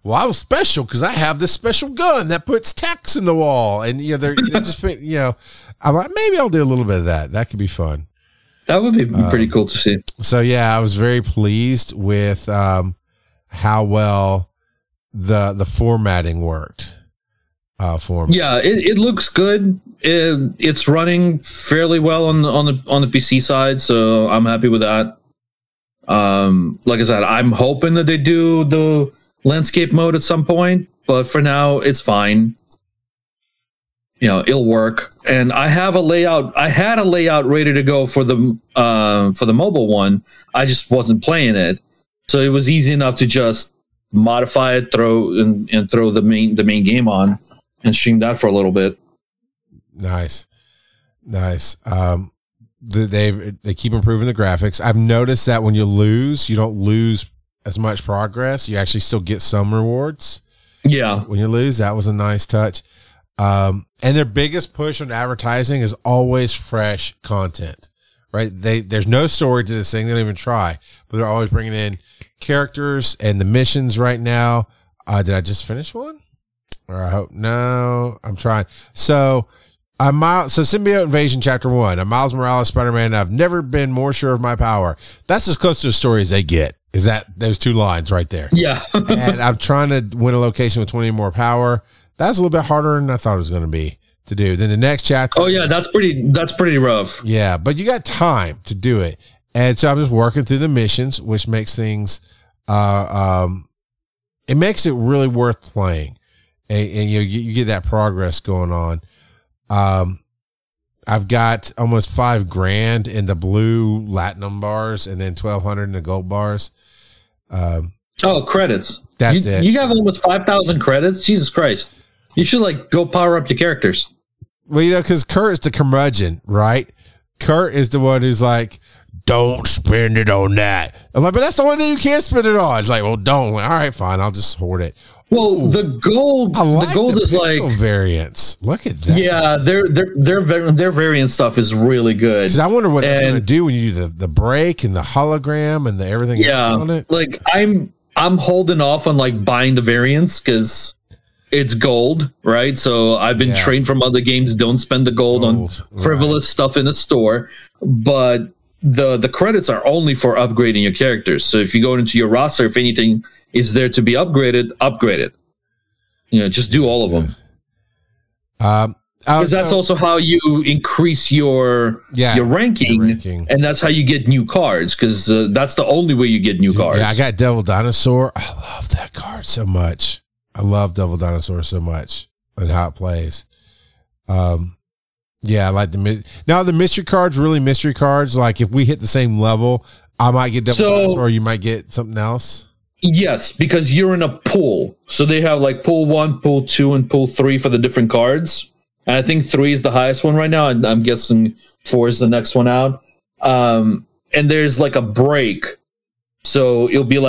well, I was special because I have this special gun that puts tacks in the wall. And, they're just, I'm like, maybe I'll do a little bit of that. That could be fun. That would be pretty cool to see. So, yeah, I was very pleased with how well the formatting worked for me. Yeah, it looks good. It's running fairly well on the PC side, so I'm happy with that. Like I said, I'm hoping that they do the landscape mode at some point, but for now, it's fine. It'll work. And I have a layout. I had a layout ready to go for the mobile one. I just wasn't playing it, so it was easy enough to just modify it, throw the main game on, and stream that for a little bit. Nice. They keep improving the graphics. I've noticed that when you lose, you don't lose as much progress. You actually still get some rewards. Yeah. When you lose, that was a nice touch. And their biggest push on advertising is always fresh content, right? There's no story to this thing. They don't even try, but they're always bringing in characters and the missions right now. Did I just finish one? Or I hope no, I'm trying. So Symbiote Invasion Chapter 1. I'm Miles Morales, Spider-Man. I've never been more sure of my power. That's as close to the story as they get. Is that those two lines right there? Yeah. And I'm trying to win a location with 20 more power. That's a little bit harder than I thought it was going to be to do. Then the next chapter. Oh yeah, that's pretty rough. Yeah, but you got time to do it. And so I'm just working through the missions, which makes things, it makes it really worth playing. And you get that progress going on. I've got almost $5,000 in the blue Latinum bars and then 1,200 in the gold bars. Credits. That's it. You have almost 5,000 credits. Jesus Christ. You should go power up your characters. Well, because Kurt is the curmudgeon, right? Kurt is the one who's like, don't spend it on that. I'm like, but that's the only thing you can't spend it on. It's like, well, don't. All right, fine. I'll just hoard it. Well, the gold, the gold is pixel variants. Look at that. Yeah, their variant stuff is really good. Because I wonder what it's going to do when you do the break and the hologram and the everything else on it. Like I'm holding off on buying the variants because it's gold, right? So I've been trained from other games. Don't spend the gold on frivolous stuff in the store. But the credits are only for upgrading your characters. So if you go into your roster, if anything is there to be upgraded, upgrade it. Just do all of them. Because that's also how you increase your ranking, and that's how you get new cards. Because that's the only way you get new cards. Yeah, I got Devil Dinosaur. I love that card so much. I love Devil Dinosaur so much and how it plays. Yeah, I like now the mystery cards, really mystery cards. Like if we hit the same level, I might get Devil Dinosaur, or you might get something else. Yes, because you're in a pool. So they have pool 1, pool 2, and pool 3 for the different cards. And I think 3 is the highest one right now. And I'm guessing 4 is the next one out. And there's a break. So it'll be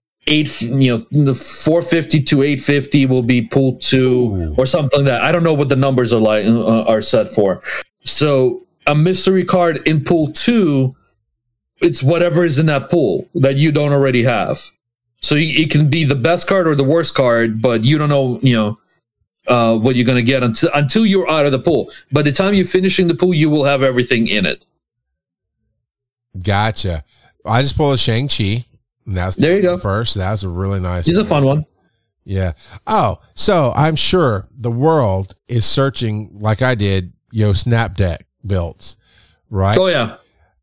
450 to 850 will be pool 2 or something like that. I don't know what the numbers are set for. So a mystery card in pool 2, it's whatever is in that pool that you don't already have. So it can be the best card or the worst card, but you don't know, what you're going to get until you're out of the pool. By the time you're finishing the pool, you will have everything in it. Gotcha. I just pulled a Shang-Chi. There you go. First, that was a really nice. It's a fun one. Yeah. Oh, so I'm sure the world is searching like I did, Snap Deck builds, right? Oh yeah.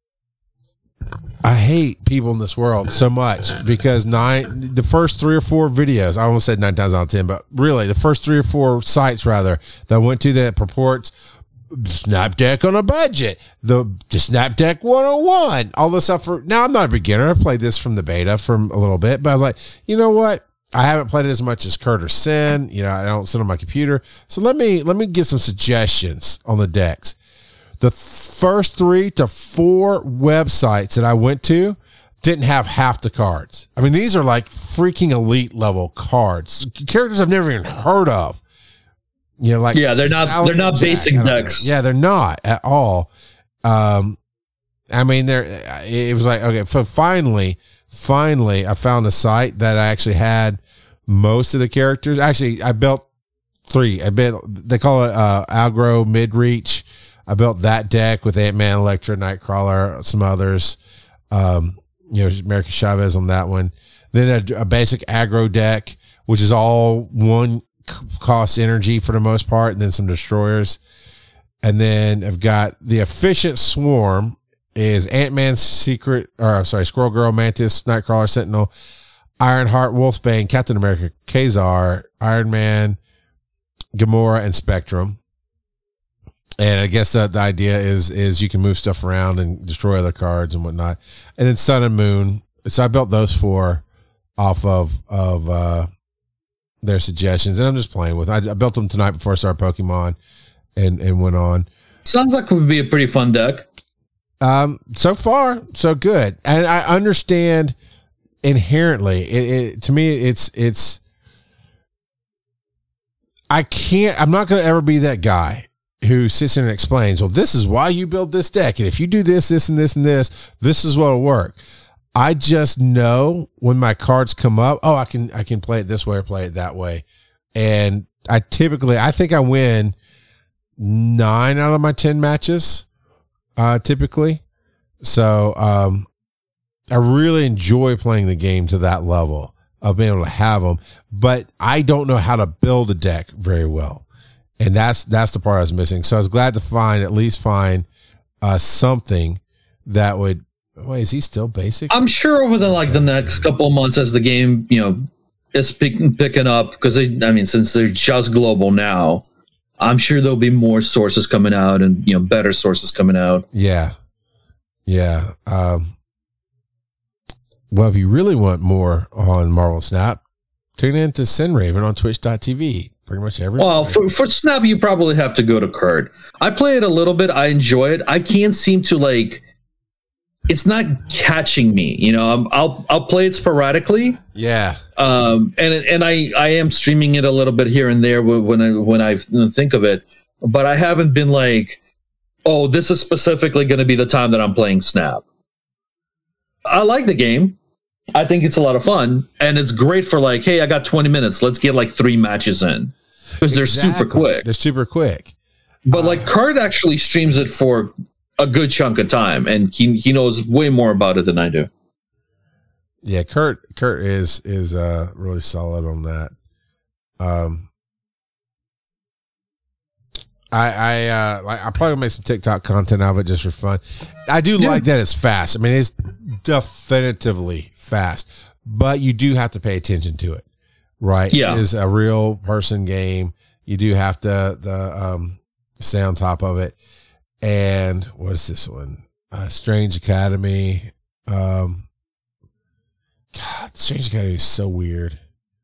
I hate people in this world so much because the first 3 or 4 videos, I almost said 9 times out of 10, but really the first 3 or 4 sites rather that I went to that purports Snap Deck on a budget, the Snap Deck 101, all this stuff. Now I'm not a beginner. I played this from the beta from a little bit, but I was like, you know what? I haven't played it as much as Kurt or Sin. I don't sit on my computer. So let me get some suggestions on the decks. The first 3 to 4 websites that I went to didn't have half the cards. I mean, these are freaking elite level cards, characters I've never even heard of. They're not basic decks. Yeah, they're not at all. I mean, it was okay. So finally, I found a site that I actually had most of the characters. Actually, I built 3. They call it Agro Midreach. I built that deck with Ant-Man, Elektra, Nightcrawler, some others. America Chavez on that one. Then a basic aggro deck, which is all one cost energy for the most part, and then some destroyers. And then I've got the efficient swarm is Ant-Man, Squirrel Girl, Mantis, Nightcrawler, Sentinel, Ironheart, Wolfsbane, Captain America, Kazar, Iron Man, Gamora, and Spectrum. And I guess the idea is you can move stuff around and destroy other cards and whatnot. And then Sun and Moon. So I built those 4 off of their suggestions, and I'm just playing with. I built them tonight before I started Pokemon, and went on. Sounds like it would be a pretty fun deck. So far, so good, and I understand inherently. It to me, it's. I'm not going to ever be that guy who sits in and explains, well, this is why you build this deck, and if you do this, this, and this, and this is what'll work. I just know when my cards come up, I can play it this way or play it that way. And I think I win 9 out of my 10 matches, typically. So, I really enjoy playing the game to that level of being able to have them, but I don't know how to build a deck very well. And that's the part I was missing. So I was glad to find something that would. Wait, is he still basic? I'm sure over the next couple of months as the game, is picking up, because since they're just global now, I'm sure there'll be more sources coming out and, better sources coming out. Yeah. Yeah. Well, if you really want more on Marvel Snap, tune in to Sinraven on twitch.tv. Pretty much every. Well, for Snap, you probably have to go to Kurt. I play it a little bit. I enjoy it. I can't seem to it's not catching me, I'll play it sporadically. Yeah. And I am streaming it a little bit here and there when I think of it, but I haven't been this is specifically going to be the time that I'm playing Snap. I like the game. I think it's a lot of fun, and it's great for hey, I got 20 minutes. Let's get 3 matches in, because they're super quick. They're super quick. But Kurt actually streams it for a good chunk of time, and he knows way more about it than I do. Yeah, Kurt is really solid on that. I probably make some TikTok content out of it just for fun. I do like that it's fast. It's definitively fast, but you do have to pay attention to it, right? Yeah, it is a real person game. You do have to stay on top of it. And what is this one? Strange Academy. God, Strange Academy is so weird.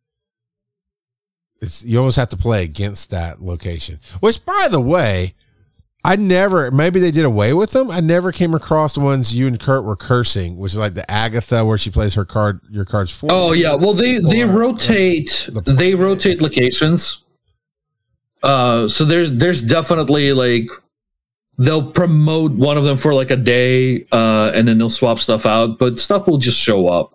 You almost have to play against that location. Which, by the way, maybe they did away with them. I never came across the ones you and Kurt were cursing, which is like the Agatha where she plays your cards forward. Oh yeah, well they rotate locations. So there's definitely they'll promote one of them for a day, and then they'll swap stuff out, but stuff will just show up.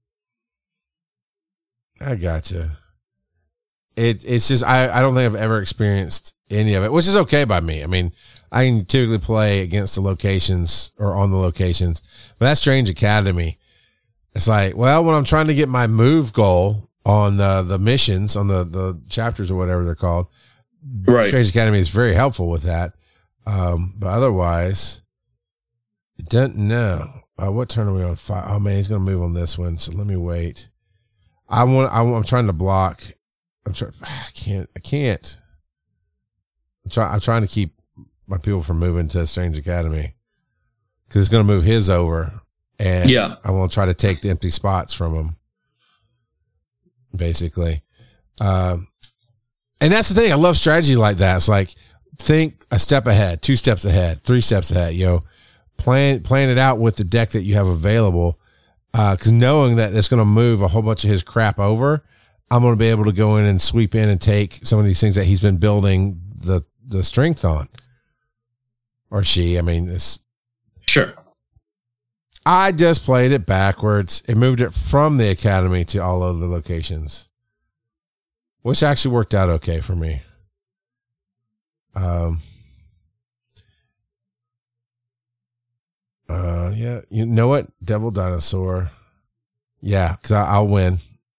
I gotcha. It's just, I don't think I've ever experienced any of it, which is okay by me. I can typically play against the locations or on the locations, but that Strange Academy, it's when I'm trying to get my move goal on the missions, on the chapters or whatever they're called, right? Strange Academy is very helpful with that. But otherwise, I don't know. What turn are we on? 5? Oh man, he's going to move on this one. So let me wait. I'm trying to block. I can't. I'm trying to keep my people from moving to Strange Academy, because it's going to move his over, and I want to try to take the empty spots from him, basically. And that's the thing. I love strategy like that. It's think a step ahead, 2 steps ahead, 3 steps ahead, plan it out with the deck that you have available. Cause knowing that it's going to move a whole bunch of his crap over, I'm going to be able to go in and sweep in and take some of these things that he's been building the strength on, or she, it's sure. I just played it backwards. It moved it from the academy to all of the locations. which actually worked out okay for me. Yeah, you know what? Devil Dinosaur. Yeah, because I'll win.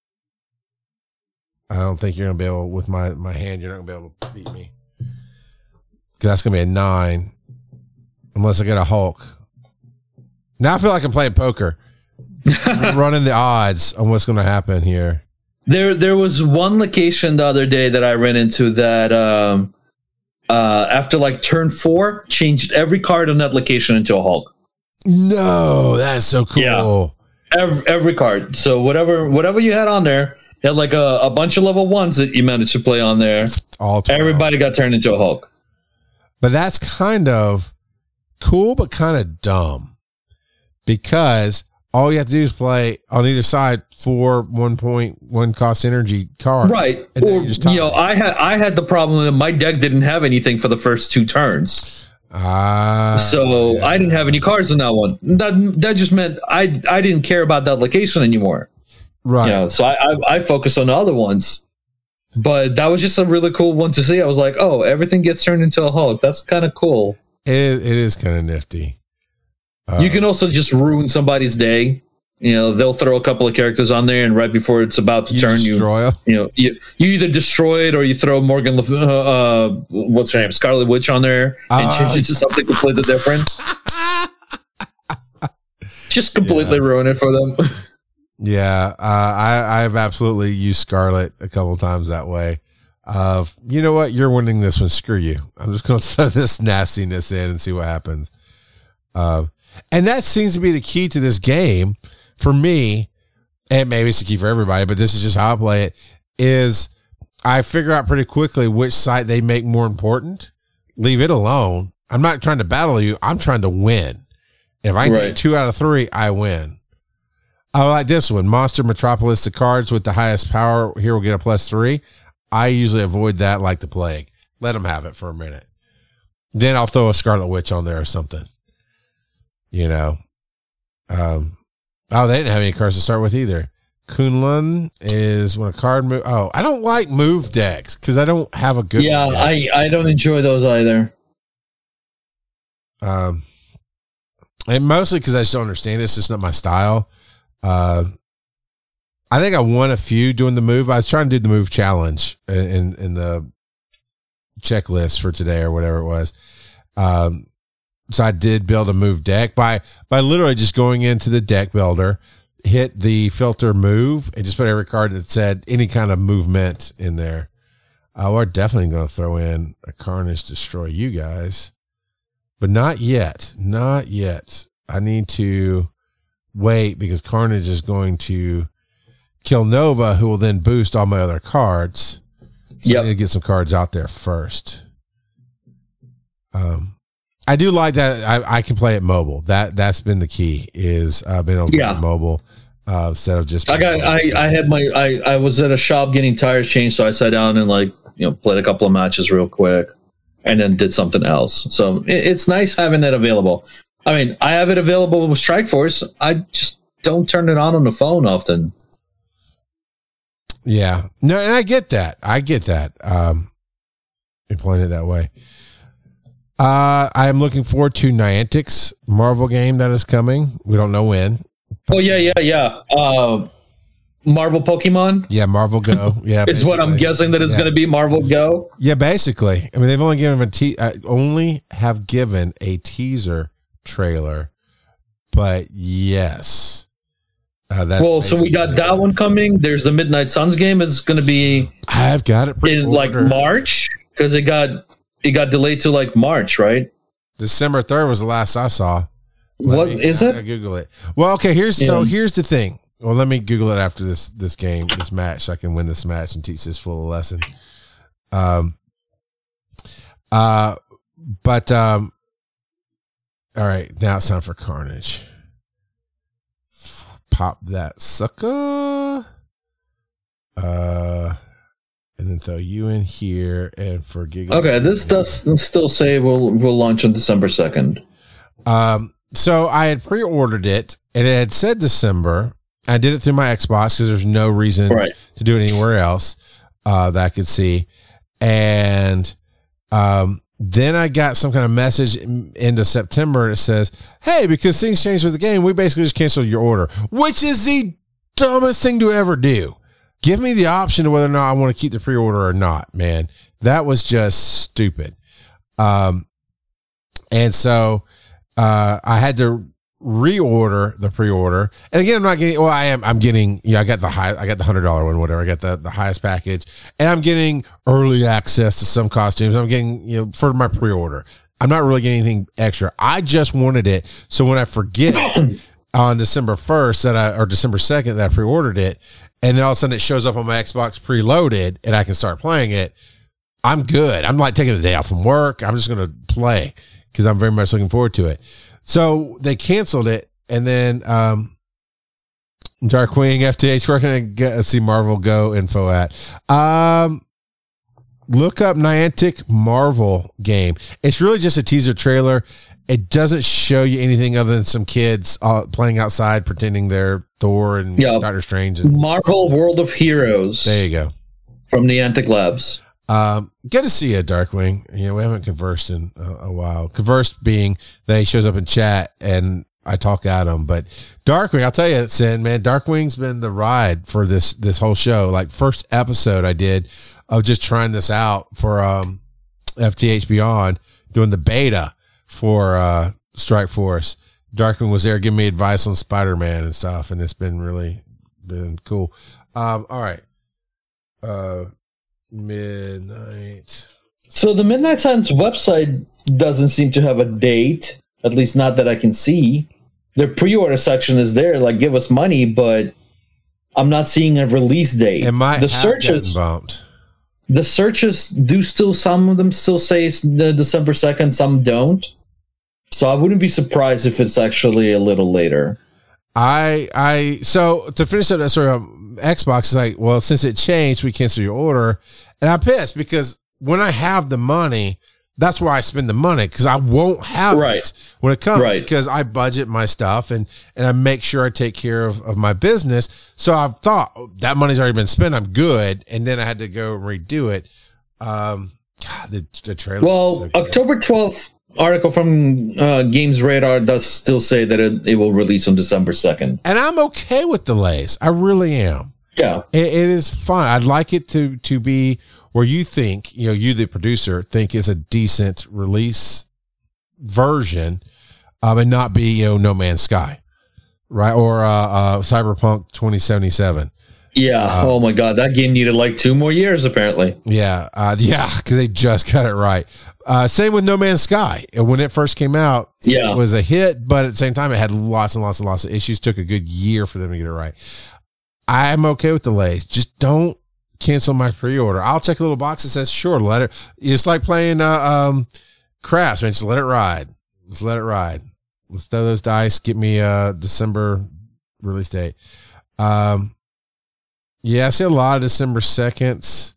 I don't think you're going to be able, with my hand, you're not going to be able to beat me. Because that's going to be a 9. Unless I get a Hulk. Now I feel like I'm playing poker. Running the odds on what's going to happen here. There was one location the other day that I ran into that after like turn 4, changed every card on that location into a Hulk. No, that's so cool. Yeah. Every card. So whatever you had on there, you had like a bunch of level 1s that you managed to play on there. All 12. Everybody got turned into a Hulk. But that's kind of cool, but kind of dumb. Because all you have to do is play on either side 4 1.1 cost energy cards. Right. Or, I had the problem that my deck didn't have anything for the first 2 turns. So yeah. I didn't have any cards in that one. That just meant I didn't care about that location anymore. Right. So I focused on the other ones. But that was just a really cool one to see. I was like, oh, everything gets turned into a Hulk. That's kind of cool. It is kind of nifty. You can also just ruin somebody's day. They'll throw a couple of characters on there, and right before it's about to turn, you either destroy it or you throw Morgan, what's her name, Scarlet Witch on there and change it to something completely different. Just completely ruin it for them. Yeah, I've absolutely used Scarlet a couple of times that way. You know what? You're winning this one. Screw you. I'm just going to throw this nastiness in and see what happens. And that seems to be the key to this game for me, and maybe it's the key for everybody, but this is just how I play it, is I figure out pretty quickly which site they make more important. Leave it alone. I'm not trying to battle you. I'm trying to win. And if I get 2 out of 3, I win. I like this one. Monster Metropolis, the cards with the highest power here will get a +3. I usually avoid that like the plague. Let them have it for a minute. Then I'll throw a Scarlet Witch on there or something. They didn't have any cards to start with either. Kunlun is when a card move. Oh, I don't like move decks because I don't have a good. Yeah, I don't enjoy those either. And mostly because I just don't understand it. It's just not my style. I think I won a few doing the move. I was trying to do the move challenge in the checklist for today or whatever it was. So I did build a move deck by literally just going into the deck builder, hit the filter move, and just put every card that said any kind of movement in there. We're definitely going to throw in a Carnage Destroy you guys, but not yet. Not yet. I need to wait because Carnage is going to kill Nova, who will then boost all my other cards. So I need to get some cards out there first. I do like that I can play it mobile. That's been the key is being able to play mobile instead of just. I was at a shop getting tires changed, so I sat down and played a couple of matches real quick, and then did something else. So it's nice having that available. I mean, I have it available with Strike Force. I just don't turn it on the phone often. Yeah, no, and I get that. You're playing it that way. I am looking forward to Niantic's Marvel game that is coming. We don't know when. Oh, yeah. Marvel Pokemon? Yeah, Marvel Go. Yeah, it's what I'm guessing that it's going to be Marvel Go. Yeah, basically. I mean, they've only given a teaser trailer, but yes. So we got that one coming. There's the Midnight Suns game. It's going to be. I've got it in March because it got delayed to March, right? December 3rd was the last I saw. Is it? Google it. Well, okay. Here's the thing. Well, let me Google it after this match, so I can win this match and teach this full lesson. All right, now it's time for Carnage. Pop that sucker. And then throw you in here, and for giggles. Okay, this does still say we'll launch on December 2nd. So I had pre-ordered it, and it had said December. I did it through my Xbox because there's no reason to do it anywhere else. that I could see. And then I got some kind of message into September that says, hey, because things changed with the game, we basically just canceled your order, which is the dumbest thing to ever do. Give me the option of whether or not I want to keep the pre-order or not, man. That was just stupid. And so I had to reorder the pre-order. And again, I'm not getting, well, I'm getting, I got the $100 one, whatever. I got the highest package, and I'm getting early access to some costumes. I'm getting, for my pre-order. I'm not really getting anything extra. I just wanted it. So when I forget on December 1st or December 2nd that I pre-ordered it, and then all of a sudden it shows up on my Xbox preloaded and I can start playing it, I'm good. I'm like taking the day off from work. I'm just going to play because I'm very much looking forward to it. So they canceled it, and then Darkwing FTH, where can I see Marvel Go info at? Look up Niantic Marvel game. It's really just a teaser trailer. It doesn't show you anything other than some kids playing outside, pretending they're Thor and Doctor Strange. And Marvel World of Heroes. There you go. From Niantic Labs. Good to see you, Darkwing. We haven't conversed in a while. Conversed being that he shows up in chat and I talk at him. But Darkwing, I'll tell you, Sin, man, Darkwing's been the ride for this whole show. Like, first episode I did of just trying this out for FTH Beyond, doing the beta for Strike Force. Darkwing was there giving me advice on Spider-Man and stuff, and it's been cool. All right. Midnight. So the Midnight Suns website doesn't seem to have a date, at least not that I can see. Their pre-order section is there, like, give us money, but I'm not seeing a release date. It might have gotten bumped. The searches do still, some of them still say it's December 2nd, some don't. So I wouldn't be surprised if it's actually a little later. So to finish up that story, Xbox is like, well, since it changed, we cancel your order. And I'm pissed because when I have the money, that's where I spend the money, because I won't have it when it comes, because I budget my stuff and I make sure I take care of my business. So I've thought, that money's already been spent, I'm good. And then I had to go and redo it. The trailer. Well, October 12th article from Games Radar does still say that it will release on December 2nd. And I'm okay with delays. I really am. Yeah. It is fun. I'd like it to be where you think, you, the producer, think it's a decent release version, and not be, No Man's Sky, right? Or Cyberpunk 2077. Yeah. Oh my God. That game needed like 2 more years, apparently. Yeah. Because they just got it right. Same with No Man's Sky. When it first came out, it was a hit, but at the same time, it had lots and lots and lots of issues. Took a good year for them to get it right. I'm okay with delays. Just don't cancel my pre-order. I'll check a little box that says, sure, let it. It's like playing Crafts, man. Just let it ride. Let's let it ride. Let's throw those dice. Get me a December release date. I see a lot of December 2nds.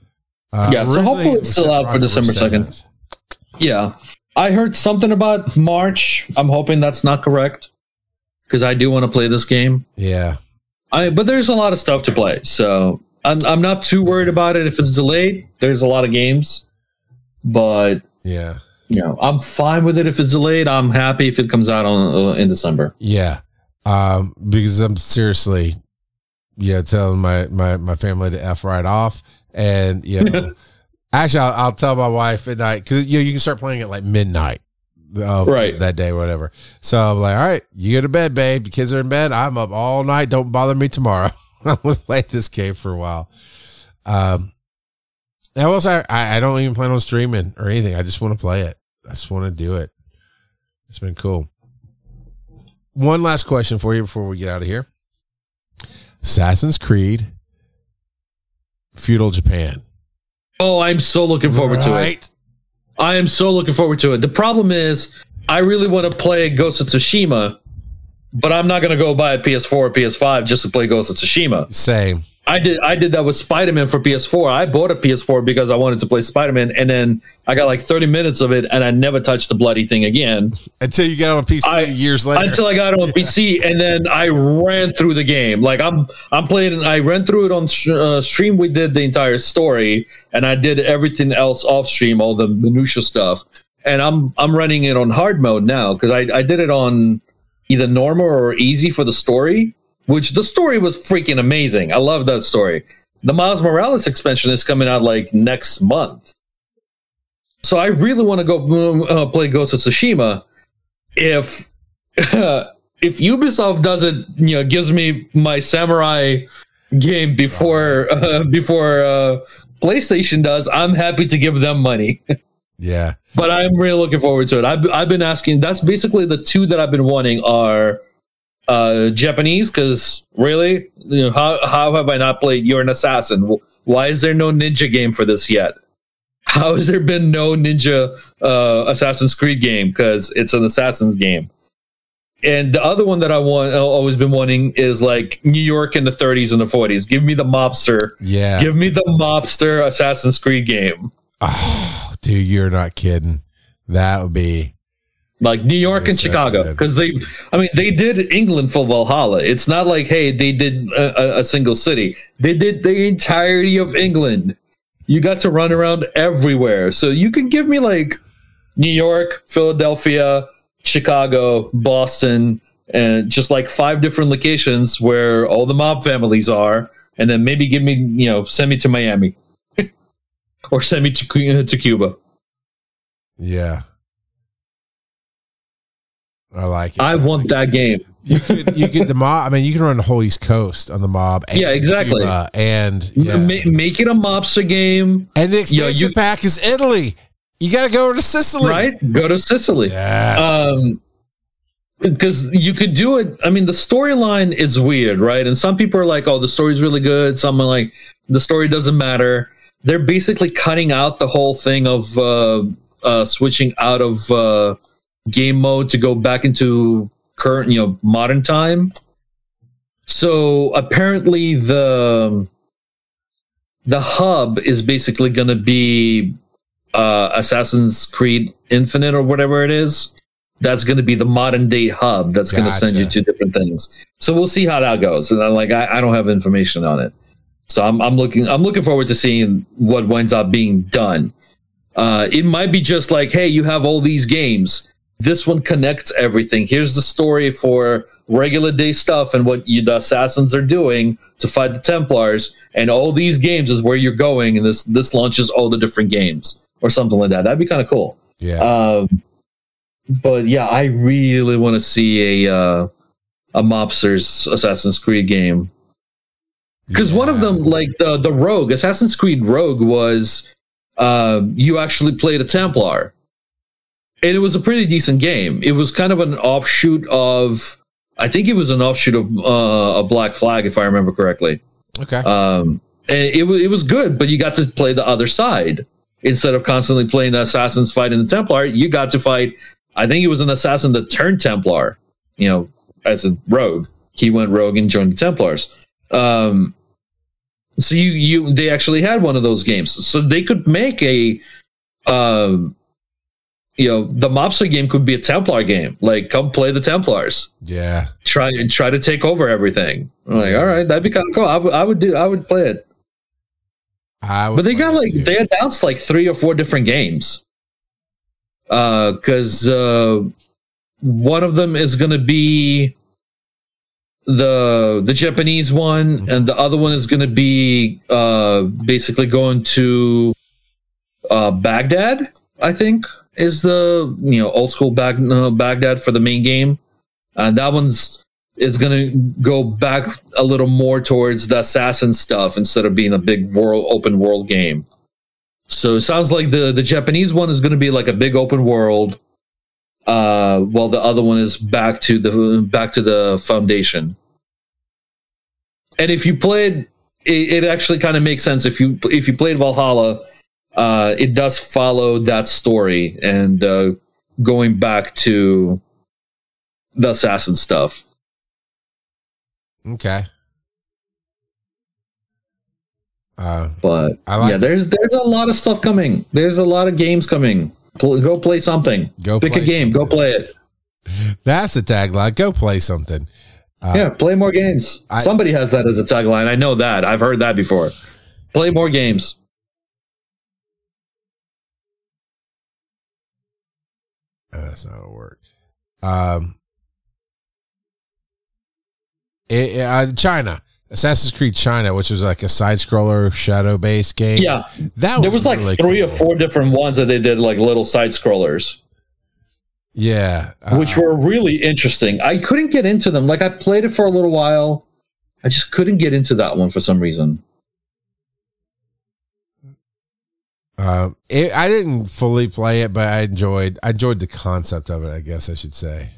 So hopefully it's still out for December 2nd. Yeah. I heard something about March. I'm hoping that's not correct, because I do want to play this game. Yeah. But there's a lot of stuff to play, so I'm not too worried about it if it's delayed. There's a lot of games, but I'm fine with it if it's delayed. I'm happy if it comes out in December. Yeah, because I'm seriously, telling my family to F right off, and actually I'll tell my wife at night, because you can start playing at like midnight. That day, whatever. So I'm like, all right, you go to bed, babe. The kids are in bed. I'm up all night. Don't bother me tomorrow. I'm going to play this game for a while. And also, I don't even plan on streaming or anything. I just want to play it. I just want to do it. It's been cool. One last question for you before we get out of here. Assassin's Creed, Feudal Japan. Oh, I'm so looking forward to it. I am so looking forward to it. The problem is, I really want to play Ghost of Tsushima, but I'm not going to go buy a PS4 or PS5 just to play Ghost of Tsushima. Same. I did that with Spider-Man for PS4. I bought a PS4 because I wanted to play Spider-Man, and then I got like 30 minutes of it, and I never touched the bloody thing again. Until you got on PC years later. Until I got on PC, and then I ran through the game. Like I'm playing. I ran through it on stream. We did the entire story, and I did everything else off stream, all the minutia stuff. And I'm running it on hard mode now because I did it on either normal or easy for the story. Which the story was freaking amazing. I love that story. The Miles Morales expansion is coming out like next month. So I really want to go play Ghost of Tsushima. If Ubisoft doesn't, gives me my samurai game before PlayStation does, I'm happy to give them money. Yeah. But I'm really looking forward to it. I've been asking. That's basically the two that I've been wanting are. Japanese, because really, how have I not played You're an Assassin? Why is there no ninja game for this yet? How has there been no ninja Assassin's Creed game? Because it's an Assassin's game. And the other one that I've always been wanting is like New York in the 30s and the 40s. Give me the mobster. Yeah. Give me the mobster Assassin's Creed game. Oh, dude, you're not kidding. That would be. Like New York and Chicago, because they did England for Valhalla. It's not like, hey, they did a single city. They did the entirety of England. You got to run around everywhere. So you can give me like New York, Philadelphia, Chicago, Boston, and just like 5 different locations where all the mob families are. And then maybe give me, send me to Miami or send me to Cuba. Yeah. I like it. I want that game. You get the mob. I mean, you can run the whole East Coast on the mob. Yeah, exactly. Make it a mobster game. And the expansion pack is Italy. You got to go to Sicily, right? Go to Sicily. Yes. Because you could do it. I mean, the storyline is weird, right? And some people are like, "Oh, the story's really good." Some are like, "The story doesn't matter." They're basically cutting out the whole thing of switching out of. Game mode to go back into current, modern time. So apparently the hub is basically going to be Assassin's Creed Infinite or whatever it is. That's going to be the modern day hub. That's going to send you to different things. So we'll see how that goes. And I don't have information on it. So I'm looking forward to seeing what winds up being done. It might be just like, hey, you have all these games. This one connects everything. Here's the story for regular day stuff and what the assassins are doing to fight the Templars. And all these games is where you're going. And this launches all the different games or something like that. That'd be kind of cool. Yeah. But yeah, I really want to see a mobster's Assassin's Creed game. Because one of them, like the Rogue, Assassin's Creed Rogue was you actually played a Templar. And it was a pretty decent game. It was kind of an offshoot of, I think it was an offshoot of a Black Flag, if I remember correctly. Okay. And it was good, but you got to play the other side instead of constantly playing the assassins fighting the Templar. You got to fight. I think it was an assassin that turned Templar. As a rogue, he went rogue and joined the Templars. So they actually had one of those games, so they could make a. The mobster game could be a Templar game. Like, come play the Templars. Yeah. Try to take over everything. I'm like, all right, that'd be kind of cool. I would play it. But they got they announced like 3 or 4 different games. Because one of them is going to be the Japanese one, and the other one is going to be basically going to Baghdad, I think. Is the old school Baghdad for the main game, and that one's is going to go back a little more towards the assassin stuff instead of being a big open world game. So it sounds like the Japanese one is going to be like a big open world, while the other one is back to the foundation. And if you played, it actually kind of makes sense. If you played Valhalla. It does follow that story and going back to the assassin stuff. Okay. But there's a lot of stuff coming. There's a lot of games coming. Go play something. Pick a game. Go play it. That's the tagline. Go play something. Play more games. Somebody has that as a tagline. I know that. I've heard that before. Play more games. That's not how it works. China. Assassin's Creed China, which was like a side-scroller, shadow-based game. Yeah. There was like really 3 or 4 different ones that they did, like little side-scrollers. Yeah. Which were really interesting. I couldn't get into them. Like, I played it for a little while. I just couldn't get into that one for some reason. I didn't fully play it, but I enjoyed the concept of it, I guess I should say.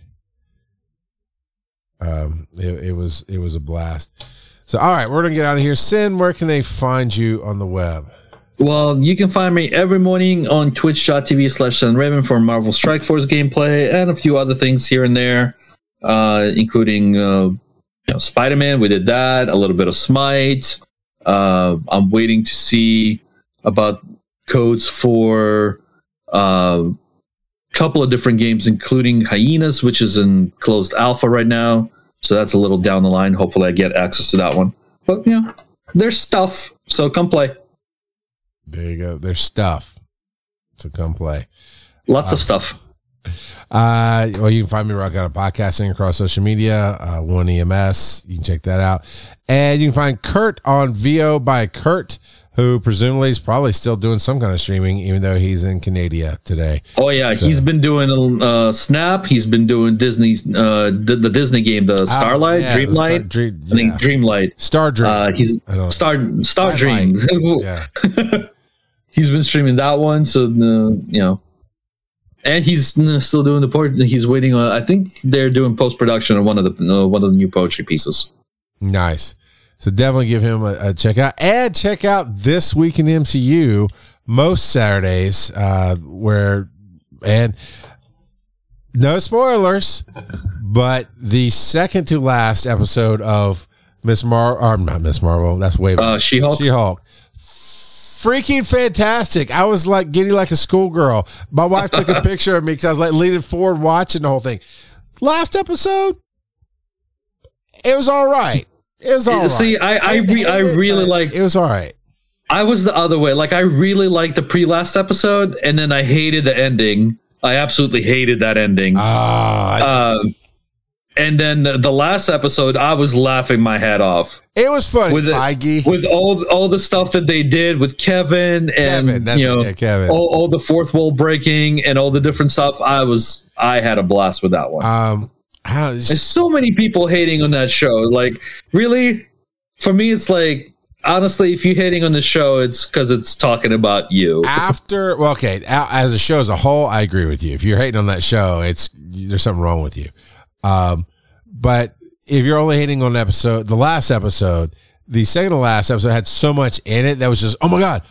It was a blast. So, all right, we're going to get out of here. Sin, where can they find you on the web? Well, you can find me every morning on twitch.tv/SinRaven for Marvel Strike Force gameplay and a few other things here and there, including Spider-Man. We did that. A little bit of Smite. I'm waiting to see about codes for a couple of different games, including Hyenas, which is in closed alpha right now. So that's a little down the line. Hopefully I get access to that one. But, there's stuff. So come play. There you go. There's stuff. So come play. Lots of stuff. Well, you can find me Rock Out Podcasting across social media, One EMS. You can check that out. And you can find Kurt on VO by Kurt, who presumably is probably still doing some kind of streaming, even though he's in Canada today. Oh, yeah. So, he's been doing Snap. He's been doing Disney's the Disney game, the Starlight, Dreamlight. Dreamlight. Star Dream. He's Star Dreams. Yeah. He's been streaming that one. So, and he's still doing the port. He's waiting on, I think they're doing post-production on one of the new poetry pieces. Nice. So definitely give him a check out, and check out This Week in MCU most Saturdays, and no spoilers, but the second to last episode of not Miss Marvel. That's way back. She-Hulk. Freaking fantastic. I was like getting like a schoolgirl. My wife took a picture of me because I was like leaning forward watching the whole thing. Last episode, it was all right. It was all right. See, I really like. It was all right. I was the other way. Like, I really liked the pre-last episode, and then I hated the ending. I absolutely hated that ending. And then the last episode, I was laughing my head off. It was funny with Feige. With all the stuff that they did with Kevin and Kevin. all the fourth wall breaking and all the different stuff. I had a blast with that one. There's so many people hating on that show. Like, really, for me, it's like, honestly, if you're hating on the show, it's because it's talking about you. As a show as a whole, I agree with you. If you're hating on that show, there's something wrong with you. But if you're only hating on the last episode, the second to last episode had so much in it that was just, oh my God,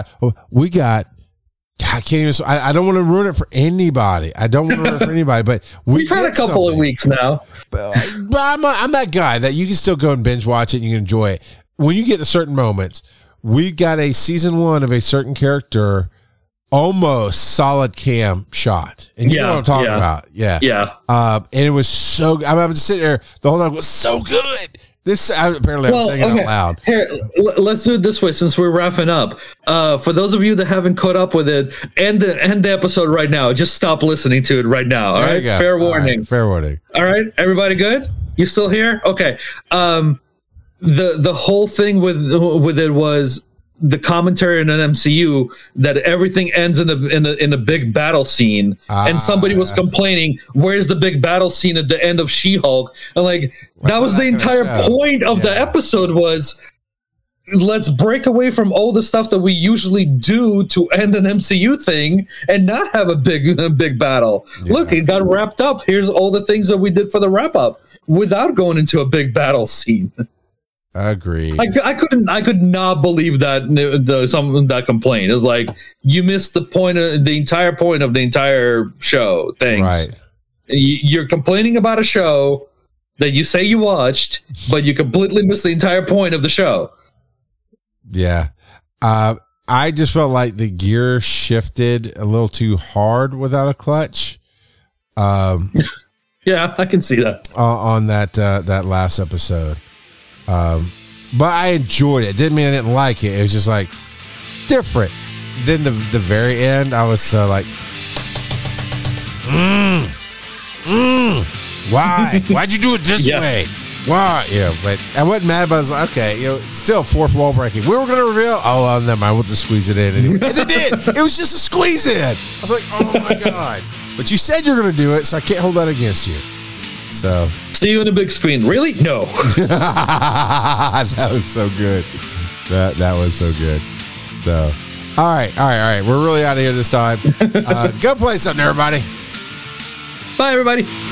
I can't even, I don't want to ruin it for anybody. But we've had a couple of weeks now. But I'm that guy that you can still go and binge watch it and you can enjoy it. When you get to certain moments, we got a season 1 of a certain character, almost solid cam shot. And you know what I'm talking about. Yeah. Yeah. And it was so good. I'm just sitting there the whole time. It was so good. This apparently I'm saying it out loud. Here, let's do it this way since we're wrapping up. For those of you that haven't caught up with it, end the episode right now. Just stop listening to it right now. All right. Fair warning. Fair warning. All right. Everybody good? You still here? Okay. The whole thing with it was the commentary in an MCU that everything ends in a big battle scene, and somebody was complaining, "Where's the big battle scene at the end of She-Hulk?" And like that was the entire point of the episode was, let's break away from all the stuff that we usually do to end an MCU thing and not have a big battle. Yeah. Look, it got wrapped up. Here's all the things that we did for the wrap up without going into a big battle scene. Agreed. I could not believe that someone that complained. It was like, you missed the entire point of the entire show. Thanks. Right. You're complaining about a show that you say you watched, but you completely missed the entire point of the show. Yeah. I just felt like the gear shifted a little too hard without a clutch. Yeah, I can see that on that last episode. But I enjoyed it. Didn't mean I didn't like it. It was just like different. Then the very end, I was like, why? Why'd you do it this way? Why? Yeah, but I wasn't mad about it. I was like, okay, it's still fourth wall breaking. We were going to reveal. Oh, never mind. We'll just squeeze it in anyway. And they did. It was just a squeeze in. I was like, oh my God. But you said you're going to do it, so I can't hold that against you. So see you on the big screen. Really? No. That was so good. That was so good. So, all right. We're really out of here this time. Go play something, everybody. Bye, everybody.